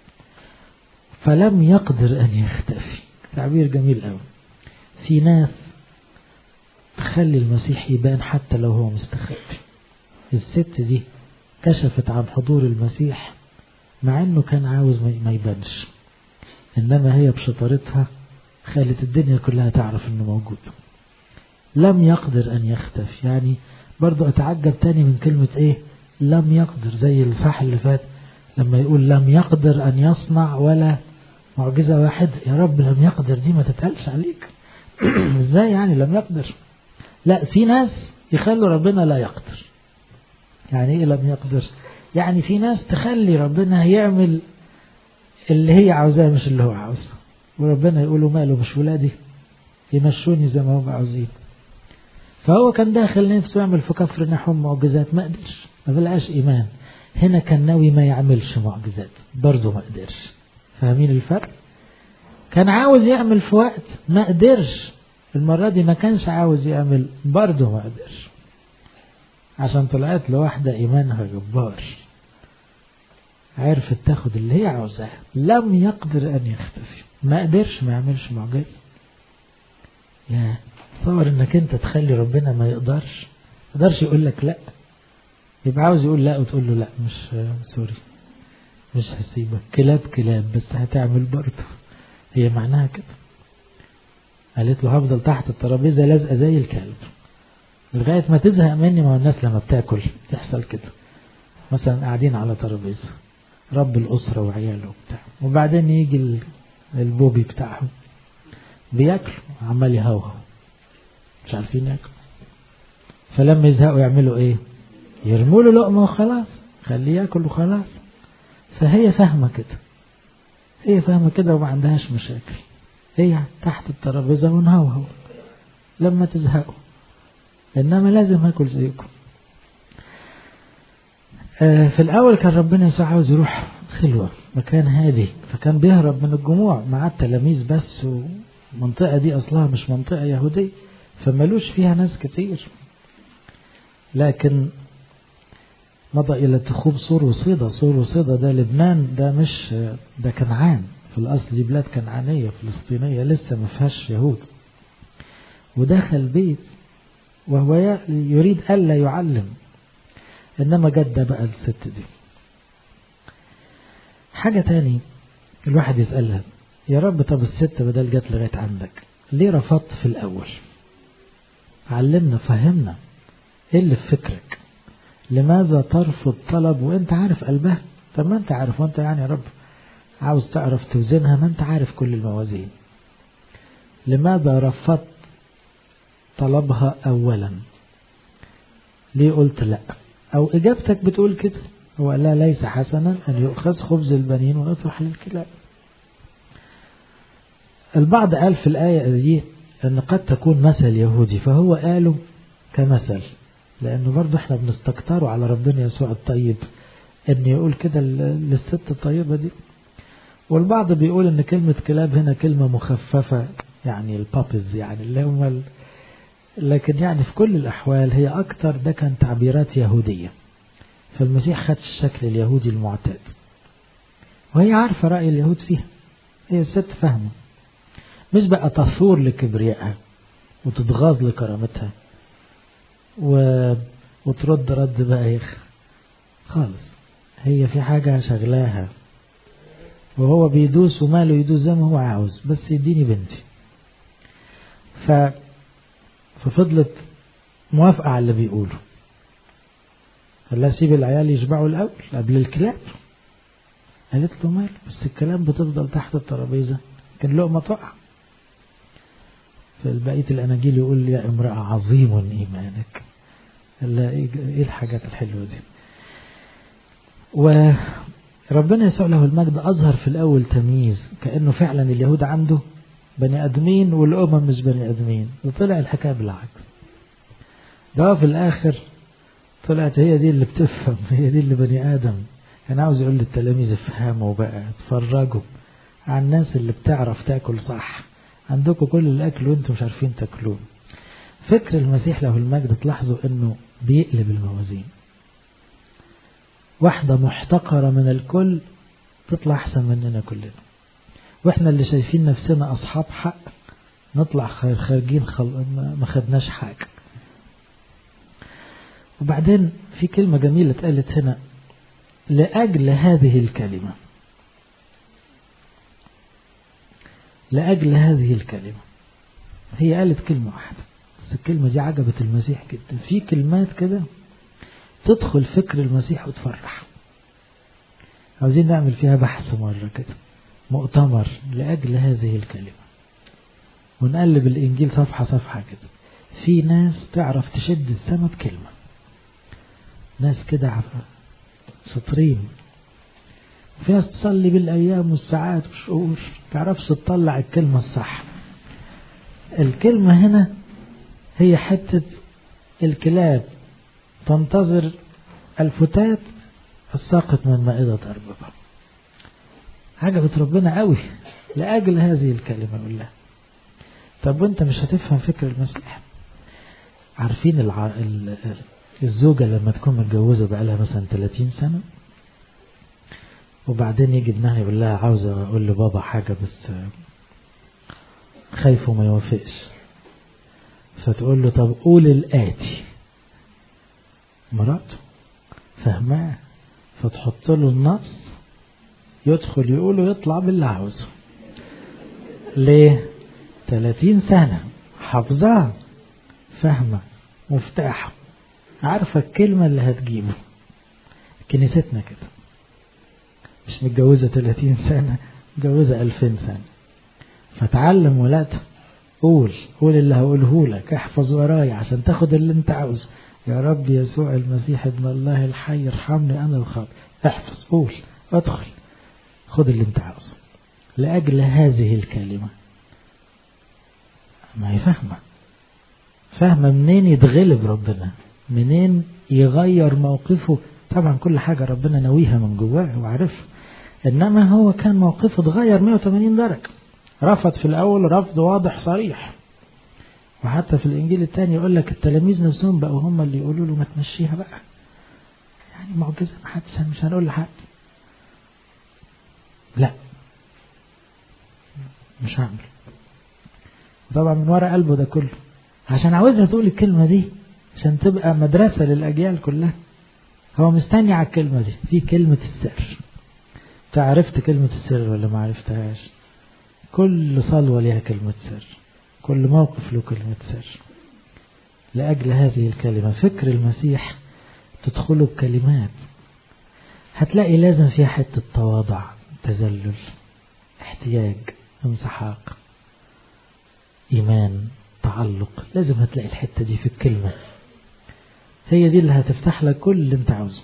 فلم يقدر أن يختفي. تعبير جميل قوي. في ناس تخلي المسيح يبان حتى لو هو مستخبي. الست دي كشفت عن حضور المسيح مع انه كان عاوز ما يبانش، انما هي بشطارتها خلت الدنيا كلها تعرف انه موجود. لم يقدر ان يختفي. يعني برضو اتعجب تاني من كلمة ايه لم يقدر، زي الصح اللي فات لما يقول لم يقدر ان يصنع ولا معجزة واحدة. يا رب لم يقدر دي ما تتقالش عليك. ازاي يعني لم يقدر؟ لا، في ناس يخلوا ربنا لا يقدر. يعني ايه لم يقدر؟ يعني في ناس تخلي ربنا يعمل اللي هي عاوزاه مش اللي هو عاوزه، وربنا يقولوا ماله مش ولادي يمشوني زي ما هم عاوزين. فهو كان داخل نفسه يعمل في كفر نحوم معجزات، ما قدرش، ما بلقاش ايمان. هنا كان ناوي ما يعملش معجزات، برضه ما قدرش. فاهمين الفرق؟ كان عاوز يعمل في وقت ما قدرش، المرة دي ما كانش عاوز يعمل برضه ما قدرش، عشان طلعت له واحدة إيمانها جبار، عرفت تاخد اللي هي عاوزاه. لم يقدر أن يختفي، ما قدرش ما يعملش معجزة. يا تصور انك انت تخلي ربنا ما يقدرش يقول لك لا، يبقى عاوز يقول لا وتقول له لا مش سوري مش هسيبك، كلاب بس هتعمل برضه. هي معناها كده. قالت له هفضل تحت الترابيزة لازقة زي الكلب لغاية ما تزهق مني. ما هو الناس لما بتاكل تحصل كده، مثلا قاعدين على ترابيزة رب الأسرة وعياله وبتاع، وبعدين يجي البوبي بتاعهم بياكل عمال يهوهو مش عارفين ياكل. فلما يزهقوا يعملوا ايه؟ يرموا له لقمة وخلاص، خليه ياكل وخلاص. فهي فاهمة كده وما عندهاش مشاكل، هي تحت الترابيزة ونهوهو لما تزهقوا، إنما لازم أكل زيكم. في الأول كان ربنا يسوع عاوز يروح خلوة مكان هادي، فكان بيهرب من الجموع مع التلاميذ بس، والمنطقة دي أصلها مش منطقة يهودية فمالوش فيها ناس كتير. لكن مضى إلى تخوم سور وصيدا ده لبنان، ده مش ده كنعان في الأصل، دي بلاد كنعانية فلسطينية لسه ما فيهاش يهود. ودخل بيت وهو يريد ألا يعلم، إنما جد بقى الست دي. حاجة تاني الواحد يسألها، يا رب طب الست بدل جت لغاية عندك ليه رفضت في الأول؟ علمنا فهمنا ايه اللي في فكرك، لماذا ترفض طلب وانت عارف قلبها؟ طب ما انت عارف، وانت يعني يا رب عاوز تعرف توزنها، ما انت عارف كل الموازين. لماذا رفضت طلبها أولا. ليه قلت لا؟ أو إجابتك بتقول كده، هو لا ليس حسنا أن يؤخذ خبز البنين ويطرح للكلاب. البعض قال في الآية دي أن قد تكون مثل يهودي، فهو قاله كمثل، لأنه برضو احنا بنستكتره على ربنا يسوع الطيب أن يقول كده للست الطيبة دي. والبعض بيقول أن كلمة كلاب هنا كلمة مخففة، يعني البابز، يعني اللي هم لكن يعني في كل الأحوال هي أكتر ده كان تعبيرات يهودية، فالمسيح خد الشكل اليهودي المعتاد، وهي عارفة رأي اليهود فيها، هي الست فاهمة، مش بقى تثور لكبريائها وتتغاظ لكرامتها وترد رد بايخ خالص. هي في حاجة شغلاها، وهو بيدوس وماله يدوس زي ما هو عاوز، بس يديني بنتي. ففضلت موافقة على اللي بيقوله، قال لها سيب العيال يشبعوا الأول قبل الكلاب. قالت له ماله، بس الكلام بتفضل تحت الترابيزة، كان لقمة تقع. في بقية الأناجيل يقول يا امرأة عظيم إيمانك. قال لها إيه الحاجات الحلوة دي. وربنا يسوع له المجد أظهر في الأول تمييز، كأنه فعلا اليهود عنده بني أدمين والأمم مش بني أدمين، وطلع الحكاية بالعكس. ده في الآخر طلعت هي دي اللي بتفهم، هي دي اللي بني آدم. كان عاوز يقول للتلاميذ افهموا بقى، اتفرجوا على الناس اللي بتعرف تاكل صح، عندكم كل الأكل وانتم مش عارفين تاكلوه. فكر المسيح له المجد تلاحظوا انه بيقلب الموازين. واحدة محتقرة من الكل تطلع أحسن مننا كلنا، واحنا اللي شايفين نفسنا أصحاب حق نطلع خارجين ما خدناش حاجة. وبعدين في كلمة جميلة اتقالت هنا، لأجل هذه الكلمة. لأجل هذه الكلمة، هي قالت كلمة واحدة بس الكلمة دي عجبت المسيح جدا. في كلمات كده تدخل فكر المسيح وتفرح. عاوزين نعمل فيها بحث مرة كده، مؤتمر لأجل هذه الكلمة، ونقلب الإنجيل صفحة صفحة كده. في ناس تعرف تشد السما بكلمة، ناس كده شاطرين. في ناس تصلي بالأيام والساعات والشهور تعرفش تطلع الكلمة الصح. الكلمة هنا هي حتة الكلاب تنتظر الفتات الساقط من مائدة أربابها. عجبت ربنا قوي لأجل هذه الكلمة. يقول لها طب وانت مش هتفهم فكر المسيح؟ عارفين الزوجة لما تكون متجوزة بقالها مثلا 30 سنة، وبعدين يجي ابنها يقول لها عاوزة أقول لبابا حاجة بس خايفه ما يوافقش، فتقول له طب قول الآتي. مراته فهماه، فتحط له النص يدخل يقول ويطلع باللي عاوزه. ليه؟ 30 سنة حافظاه، فهمه، مفتاحه، عارفة الكلمة اللي هتجيبه. كنيستنا كده مش متجوزة 30 سنة، متجوزة 2000 سنة. فتعلم ولادها، قول اللي هقوله لك، احفظ ورايا عشان تاخد اللي انت عاوزه. يا رب يسوع المسيح ابن الله الحي ارحمني انا الخاطئ. احفظ، قول، ادخل، خد اللي انت عاوزه. لأجل هذه الكلمة. ما هي فاهمة منين يتغلب ربنا، منين يغير موقفه. طبعا كل حاجة ربنا نويها من جواه وعارف، انما هو كان موقفه اتغير 180 درجة. رفض في الاول رفض واضح صريح، وحتى في الانجيل الثاني يقول لك التلاميذ نفسهم بقوا هم اللي يقولوا له ما تمشيها بقى، يعني معجزة ما حدش، مش هنقول لحد لا مش هعمل. طبعا من وراء قلبه ده كله عشان عاوزها تقول الكلمة دي عشان تبقى مدرسة للأجيال كلها. هو مستني على الكلمة دي. في كلمة السر، تعرفت كلمة السر ولا ما عرفتهاش؟ كل صلوة لها كلمة سر، كل موقف له كلمة سر. لأجل هذه الكلمة فكر المسيح تدخله بكلمات، هتلاقي لازم فيها حتة تواضع، تذلل، احتياج، انسحاق، إيمان، تعلق. لازم هتلاقي الحتة دي في الكلمة، هي دي اللي هتفتح لك كل اللي انت عاوزه.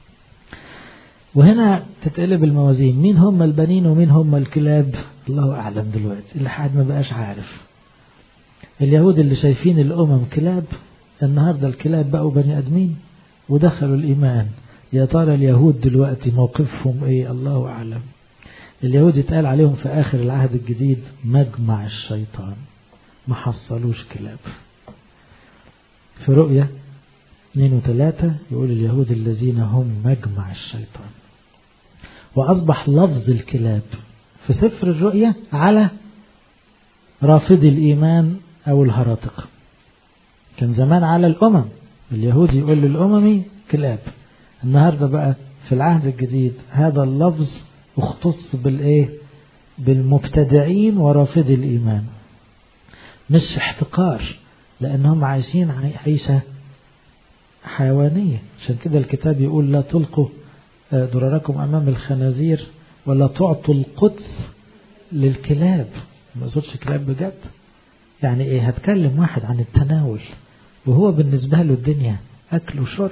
وهنا تتقلب الموازين، مين هم البنين ومين هم الكلاب؟ الله أعلم دلوقتي، اللي حد ما بقاش عارف. اليهود اللي شايفين الأمم كلاب، النهاردة الكلاب بقوا بني أدمين ودخلوا الإيمان. يا ترى اليهود دلوقتي موقفهم إيه؟ الله أعلم. اليهود يتقال عليهم في آخر العهد الجديد مجمع الشيطان، ما حصلوش كلاب. في رؤية 2 و3 يقول اليهود الذين هم مجمع الشيطان. وأصبح لفظ الكلاب في سفر الرؤية على رافضي الإيمان أو الهراطقة. كان زمان على الأمم، اليهود يقول للأممي كلاب. النهاردة بقى في العهد الجديد هذا اللفظ اختص بالإيه؟ بالمبتدعين ورافضي الإيمان. مش احتقار، لأنهم عايشين عيشة حيوانية. عشان كده الكتاب يقول لا تلقوا ضرركم أمام الخنازير ولا تعطوا القدس للكلاب. ما أقصدش كلاب بجد، يعني إيه؟ هتكلم واحد عن التناول وهو بالنسبة له الدنيا أكل وشرب،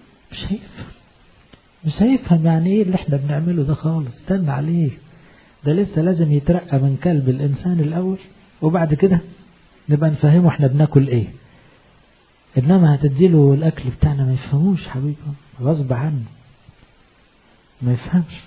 مش هيفهم يعني إيه اللي احنا بنعمله ده خالص. استنى عليه، ده لسه لازم يترقى من كلب الإنسان الأول، وبعد كده نبقى نفهمه احنا بناكل إيه. إنما هتديله الأكل بتاعنا ما يفهموش حبيبه، غصب عنه ما يفهمش.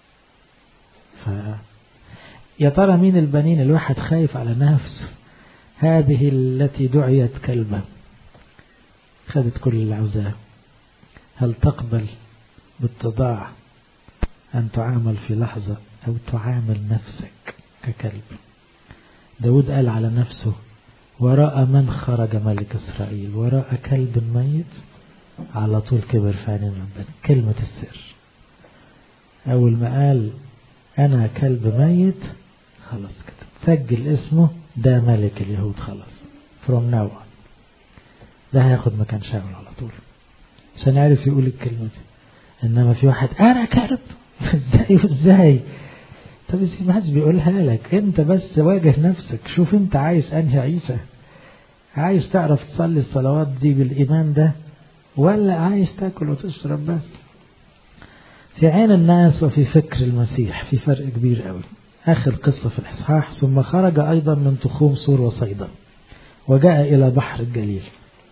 يا ترى مين البنين؟ الواحد خايف على نفسه. هذه التي دعيت كلبة خدت كل اللي عاوزاه. هل تقبل بالتضاع أن تعامل في لحظة أو تعامل نفسك ككلب؟ داود قال على نفسه وراء من خرج ملك إسرائيل؟ وراء كلب ميت. على طول كبر في عين ربنا. كلمة السر أول ما قال أنا كلب ميت، خلاص كده سجل اسمه، ده ملك اليهود خلاص. from now on ده هياخد مكان شاول على طول، عشان يعرف يقول الكلمة دي. إنما في واحد أنا كلب ازاي؟ طب ازاي؟ ما حدش بيقولها لك، انت بس واجه نفسك، شوف انت عايز انهي عيسى. عايز تعرف تصلي الصلوات دي بالإيمان ده، ولا عايز تاكل وتشرب بس؟ في عين الناس وفي فكر المسيح في فرق كبير قوي. آخر قصة في الإصحاح: ثم خرج أيضا من تخوم سور وصيدا وجاء إلى بحر الجليل.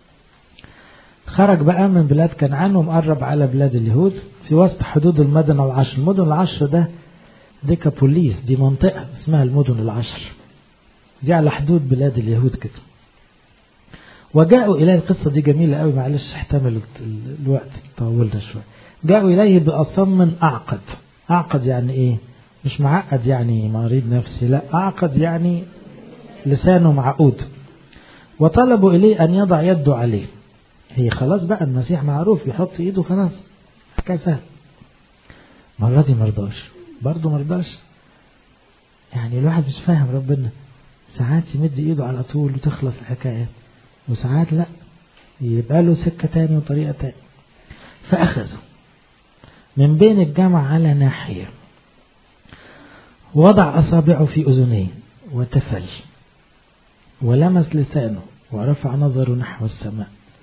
خرج بقى من بلاد كنعان ومقرب على بلاد اليهود في وسط حدود المدن العشر. المدن العشر ده ديكابوليس، دي منطقة اسمها المدن العشر، دي على حدود بلاد اليهود كده. وجاءوا إليه، القصة دي جميلة قوي، معلش احتمل الوقت طولنا شوية. جاءوا إليه بأصم أعقد. أعقد يعني إيه؟ مش معقد يعني مريض نفسي، لا، أعقد يعني لسانه معقود. وطلبوا إليه أن يضع يده عليه. هي خلاص بقى المسيح معروف يحط إيده خلاص، حكاية سهل. مرة دي مرضاش، برضو مرضاش. يعني الواحد مش فاهم ربنا، ساعات يمد إيده على طول وتخلص الحكاية، وساعات لا، يبقى له سكة تاني وطريقة تاني. فأخذوا من بين الجمع على ناحية، وضع أصابعه في أذنيه وتفل ولمس لسانه ورفع نظره نحو السماء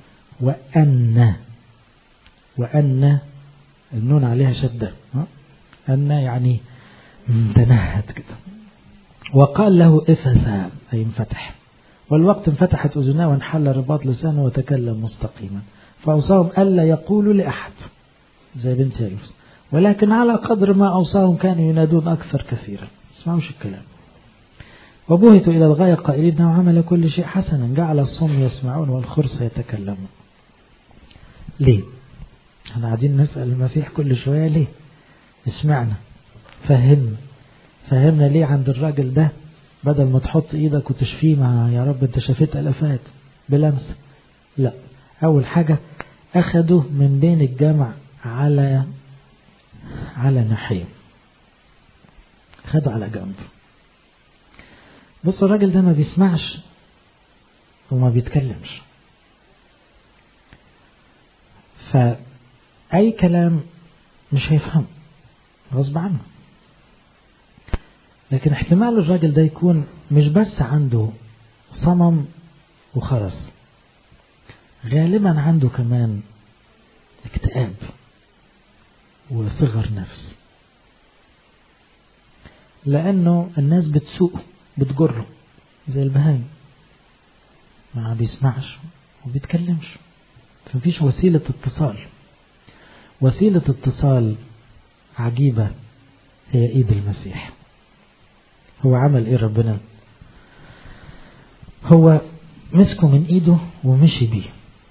وأن النون عليها شدة، أن يعني تنهد كده. وقال له افتح، أي انفتح. والوقت انفتحت أذناه وانحل رباط لسانه وتكلم مستقيما. فأوصاهم ألا يقولوا لأحد زي بنت يلوس، ولكن على قدر ما أوصاهم كانوا ينادون أكثر كثيرا. اسمعوش الكلام. وبهتوا إلى الغاية قائلين أنه عمل كل شيء حسنا، جعل الصم يسمعون والخرس يتكلمون. ليه؟ احنا قاعدين نسأل المسيح كل شوية ليه؟ اسمعنا، فهمنا ليه عند الراجل ده، بدل ما تحط ايدك وتشفيه، مع يا رب انت شفيت ألفات بلمسة. لا، أول حاجة أخذوا من بين الجمع على ناحية، خدوا على جنب. بص الراجل ده ما بيسمعش وما بيتكلمش، فأي كلام مش هيفهم غصب عنه. لكن احتمال الراجل ده يكون مش بس عنده صمم وخرس. غالبا عنده كمان اكتئاب وصغر نفس، لأنه الناس بتسوقه بتجره زي البهايم، ما بيسمعش وبيتكلمش، فمفيش وسيلة اتصال. وسيلة اتصال عجيبة هي ايد المسيح. هو عمل ايه ربنا؟ هو مسكه من ايده ومشي بيه.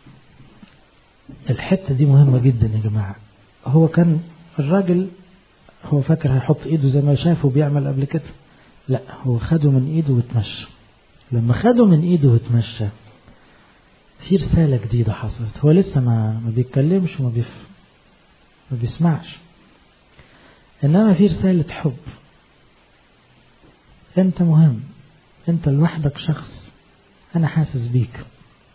الحتة دي مهمة جدا يا جماعة. هو كان الراجل هو فاكر هيحط ايده زي ما شافه بيعمل قبل كده، لا، هو خده من ايده وتمشى. لما خده من ايده وتمشى في رسالة جديدة حصلت. هو لسه ما بيتكلمش وما بيسمعش، انما في رسالة حب. انت مهم، انت لوحدك شخص، انا حاسس بيك،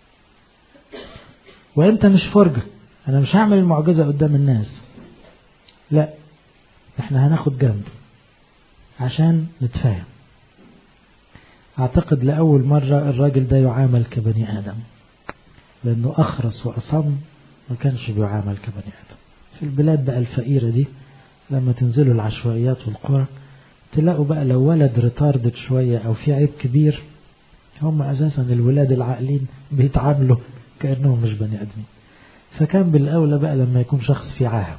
وانت مش فرجة. انا مش هعمل المعجزة قدام الناس، لا، احنا هناخد جنب عشان نتفاهم. اعتقد لأول مرة الراجل ده يعامل كبني آدم، لأنه أخرس وأصم، ما كانش بيعامل كبني آدم. في البلاد بقى الفقيرة دي لما تنزلوا العشوائيات والقرى تلاقوا بقى لو ولد ريتاردد شوية أو في عيب كبير، هم أساسا الولاد العاقلين بيتعاملوا كأنهم مش بني آدمين. فكان بالأولى بقى لما يكون شخص في عاهة.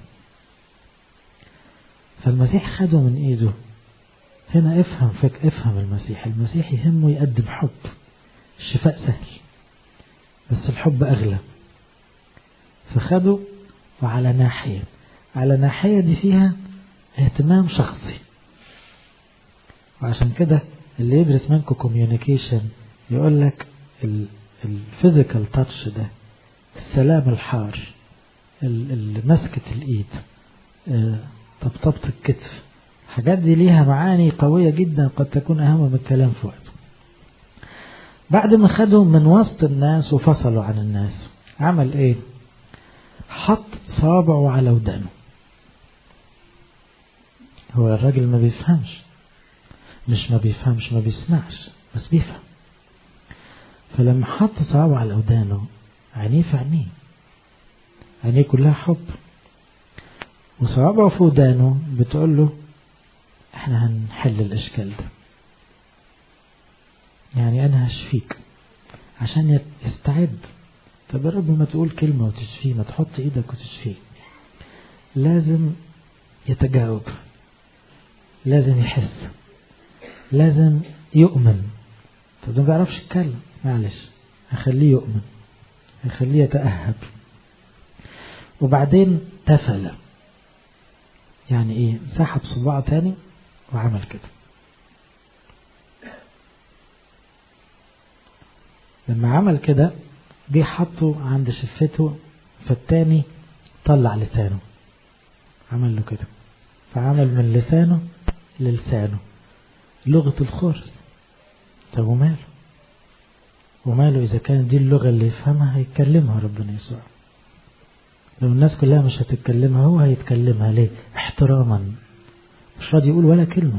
فالمسيح خده من إيده. هنا افهم المسيح يهمه يقدم حب. الشفاء سهل بس الحب أغلى. فخده وعلى ناحية دي فيها اهتمام شخصي. وعشان كده اللي يدرس منكم كوميونيكيشن يقول لك الفيزيكال تاتش ده، السلام الحار، مسكة الإيد، طبطبة الكتف، الحاجات دي ليها معاني قوية جدا قد تكون أهم من الكلام في وقته. بعد ما خدهم من وسط الناس وفصلوا عن الناس عمل ايه؟ حط صابعه على ودانه. هو الراجل ما بيفهمش، ما بيسمعش، بس بيفهم. فلما حط صابعه على ودانه عينيه في عينيه كلها حب، وصابعه في ودانه بتقول له احنا هنحل الاشكال ده، يعني انا هشفيك، عشان يستعد. طب يا رب ما تقول كلمة وتشفيه، ما تحط ايدك وتشفيه. لازم يتجاوب، لازم يحس، لازم يؤمن. طب ده ما بيعرفش يتكلم، معلش هخليه يؤمن، هخليه يتأهب. وبعدين تفل، يعني ايه؟ سحب صباعه تاني وعمل كده. لما عمل كده جه حطه عند شفته، فالتاني طلع لسانه، عمل له كده، فعمل من لسانه للسانه لغة الخرس. طب وماله إذا كانت دي اللغة اللي يفهمها هيتكلمها ربنا يسوع. لو الناس كلها مش هتتكلمها هو هيتكلمها. ليه؟ احتراما، مش راضي يقول ولا كلمة.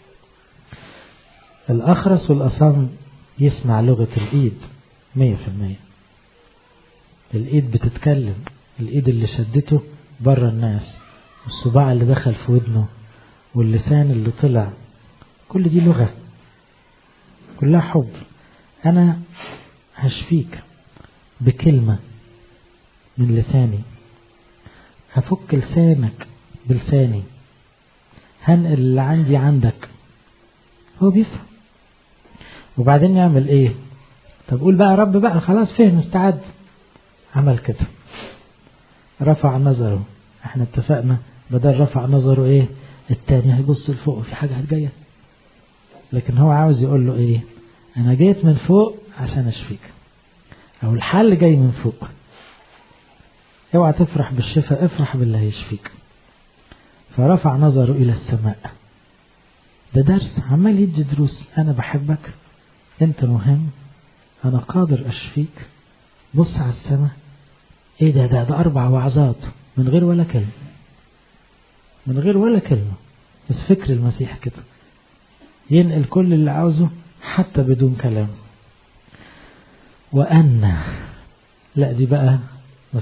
الأخرس والأصم يسمع لغة الإيد 100%. الإيد بتتكلم، الإيد اللي شدته بره الناس، والصباع اللي دخل في ودنه، واللسان اللي طلع، كل دي لغة كلها حب. أنا هشفيك بكلمة من لساني، هفك لسانك بلساني، هنقل اللي عندي عندك. هو بيفهم. وبعدين يعمل ايه؟ طب قول بقى رب بقى، خلاص فهم استعد. عمل كده، رفع نظره. احنا اتفقنا بدل رفع نظره ايه؟ التاني هيبص لفوق في حاجة هتجاية، لكن هو عاوز يقول له ايه؟ انا جيت من فوق عشان اشفيك، او الحل جاي من فوق. اوعى تفرح بالشفاء، افرح بالله يشفيك. فرفع نظره الى السماء. ده درس، عمال يدي دروس. انا بحبك، انت مهم، انا قادر اشفيك. بص على السماء. ايه ده 4 وعظات من غير ولا كلمة، من غير ولا كلمة. بس فكر المسيح كده، ينقل كل اللي عاوزه حتى بدون كلام. وأن لا دي بقى ما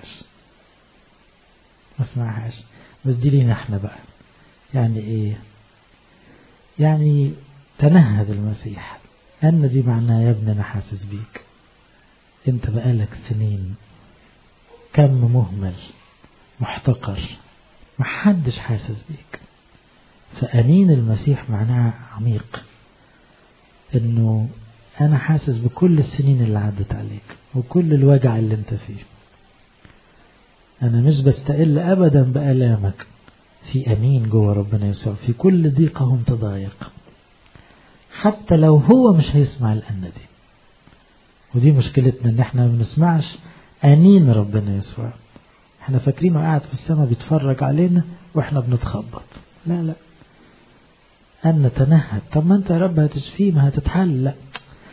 اسمعهاش بس دي لينا احنا بقى. يعني ايه؟ يعني تنهد المسيح. أن دي معناها يا ابني أنا حاسس بيك، انت بقالك سنين كم مهمل محتقر محدش حاسس بيك. فأنين المسيح معناها عميق، انه انا حاسس بكل السنين اللي عدت عليك وكل الوجع اللي انت فيه. انا مش بستقل ابدا بآلامك. في أنين جوه ربنا يسوع في كل ضيقهم تضايق، حتى لو هو مش هيسمع الأن دي. ودي مشكلتنا، ان احنا ما بنسمعش أنين ربنا يسوع. احنا فاكرينه قاعد في السماء بيتفرج علينا واحنا بنتخبط. لا لا، أن نتنهد. طب ما انت يا رب هتشفيه، ما هتتحل. لا،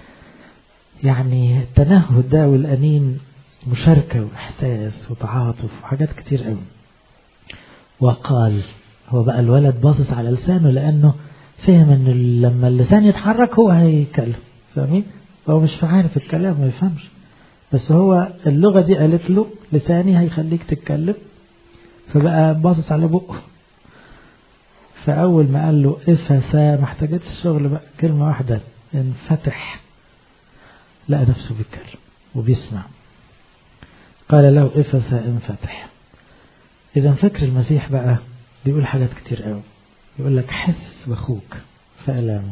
يعني التنهد ده والأنين مشاركة وإحساس وتعاطف وحاجات كتير قوي. وقال، هو بقى الولد باصص على لسانه لأنه فهم ان لما اللسان يتحرك هو هيتكلم. فاهمين؟ هو مش عارف الكلام، ما يفهمش، بس هو اللغة دي قالت له لساني هيخليك تتكلم، فبقى باصص على بقه. فأول ما قال له افسا، ما احتاجتش الشغل بقى، كلمة واحدة انفتح، لقى نفسه بيتكلم وبيسمع. قال له افسا انفتح. إذا فكر المسيح بقى بيقول حاجات كتير قوي. يقول لك حس بأخوك في ألامه،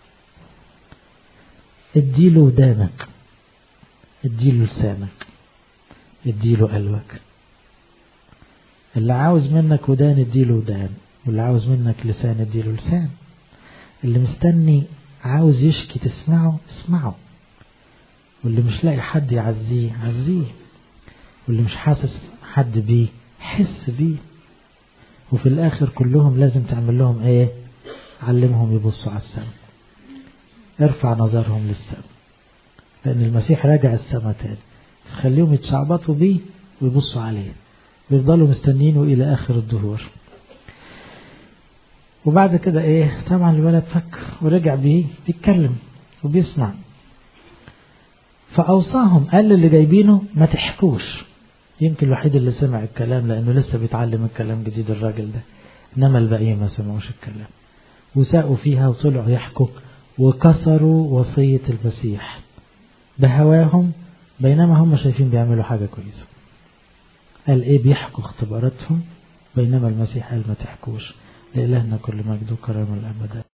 اديله ودانك، اديله لسانك، اديله قلبك. اللي عاوز منك ودان اديله ودان، واللي عاوز منك لسان اديله لسان. اللي مستني عاوز يشكي تسمعه اسمعه، واللي مش لاقي حد يعزيه عزيه، واللي مش حاسس حد بيه حس بيه. وفي الآخر كلهم لازم تعمل لهم ايه؟ علمهم يبصوا على السماء، ارفع نظرهم للسماء، لأن المسيح راجع السماء تاني، خليهم يتشعبطوا بيه ويبصوا عليه، ويفضلوا مستنينه إلى آخر الدهور. وبعد كده ايه؟ طبعا الولد فكر ورجع بيه بيتكلم وبيسمع. فأوصاهم، قال اللي جايبينه ما تحكوش. يمكن الوحيد اللي سمع الكلام لأنه لسه بيتعلم الكلام جديد الراجل ده، إنما الباقيين ما سمعوش الكلام وساقوا فيها وطلعوا يحكوا وكسروا وصية المسيح بهواهم، بينما هم شايفين بيعملوا حاجة كويسة. قال ايه؟ بيحكوا اختباراتهم، بينما المسيح قال ما تحكوش. لإلهنا كل مجد وكرم الأبد.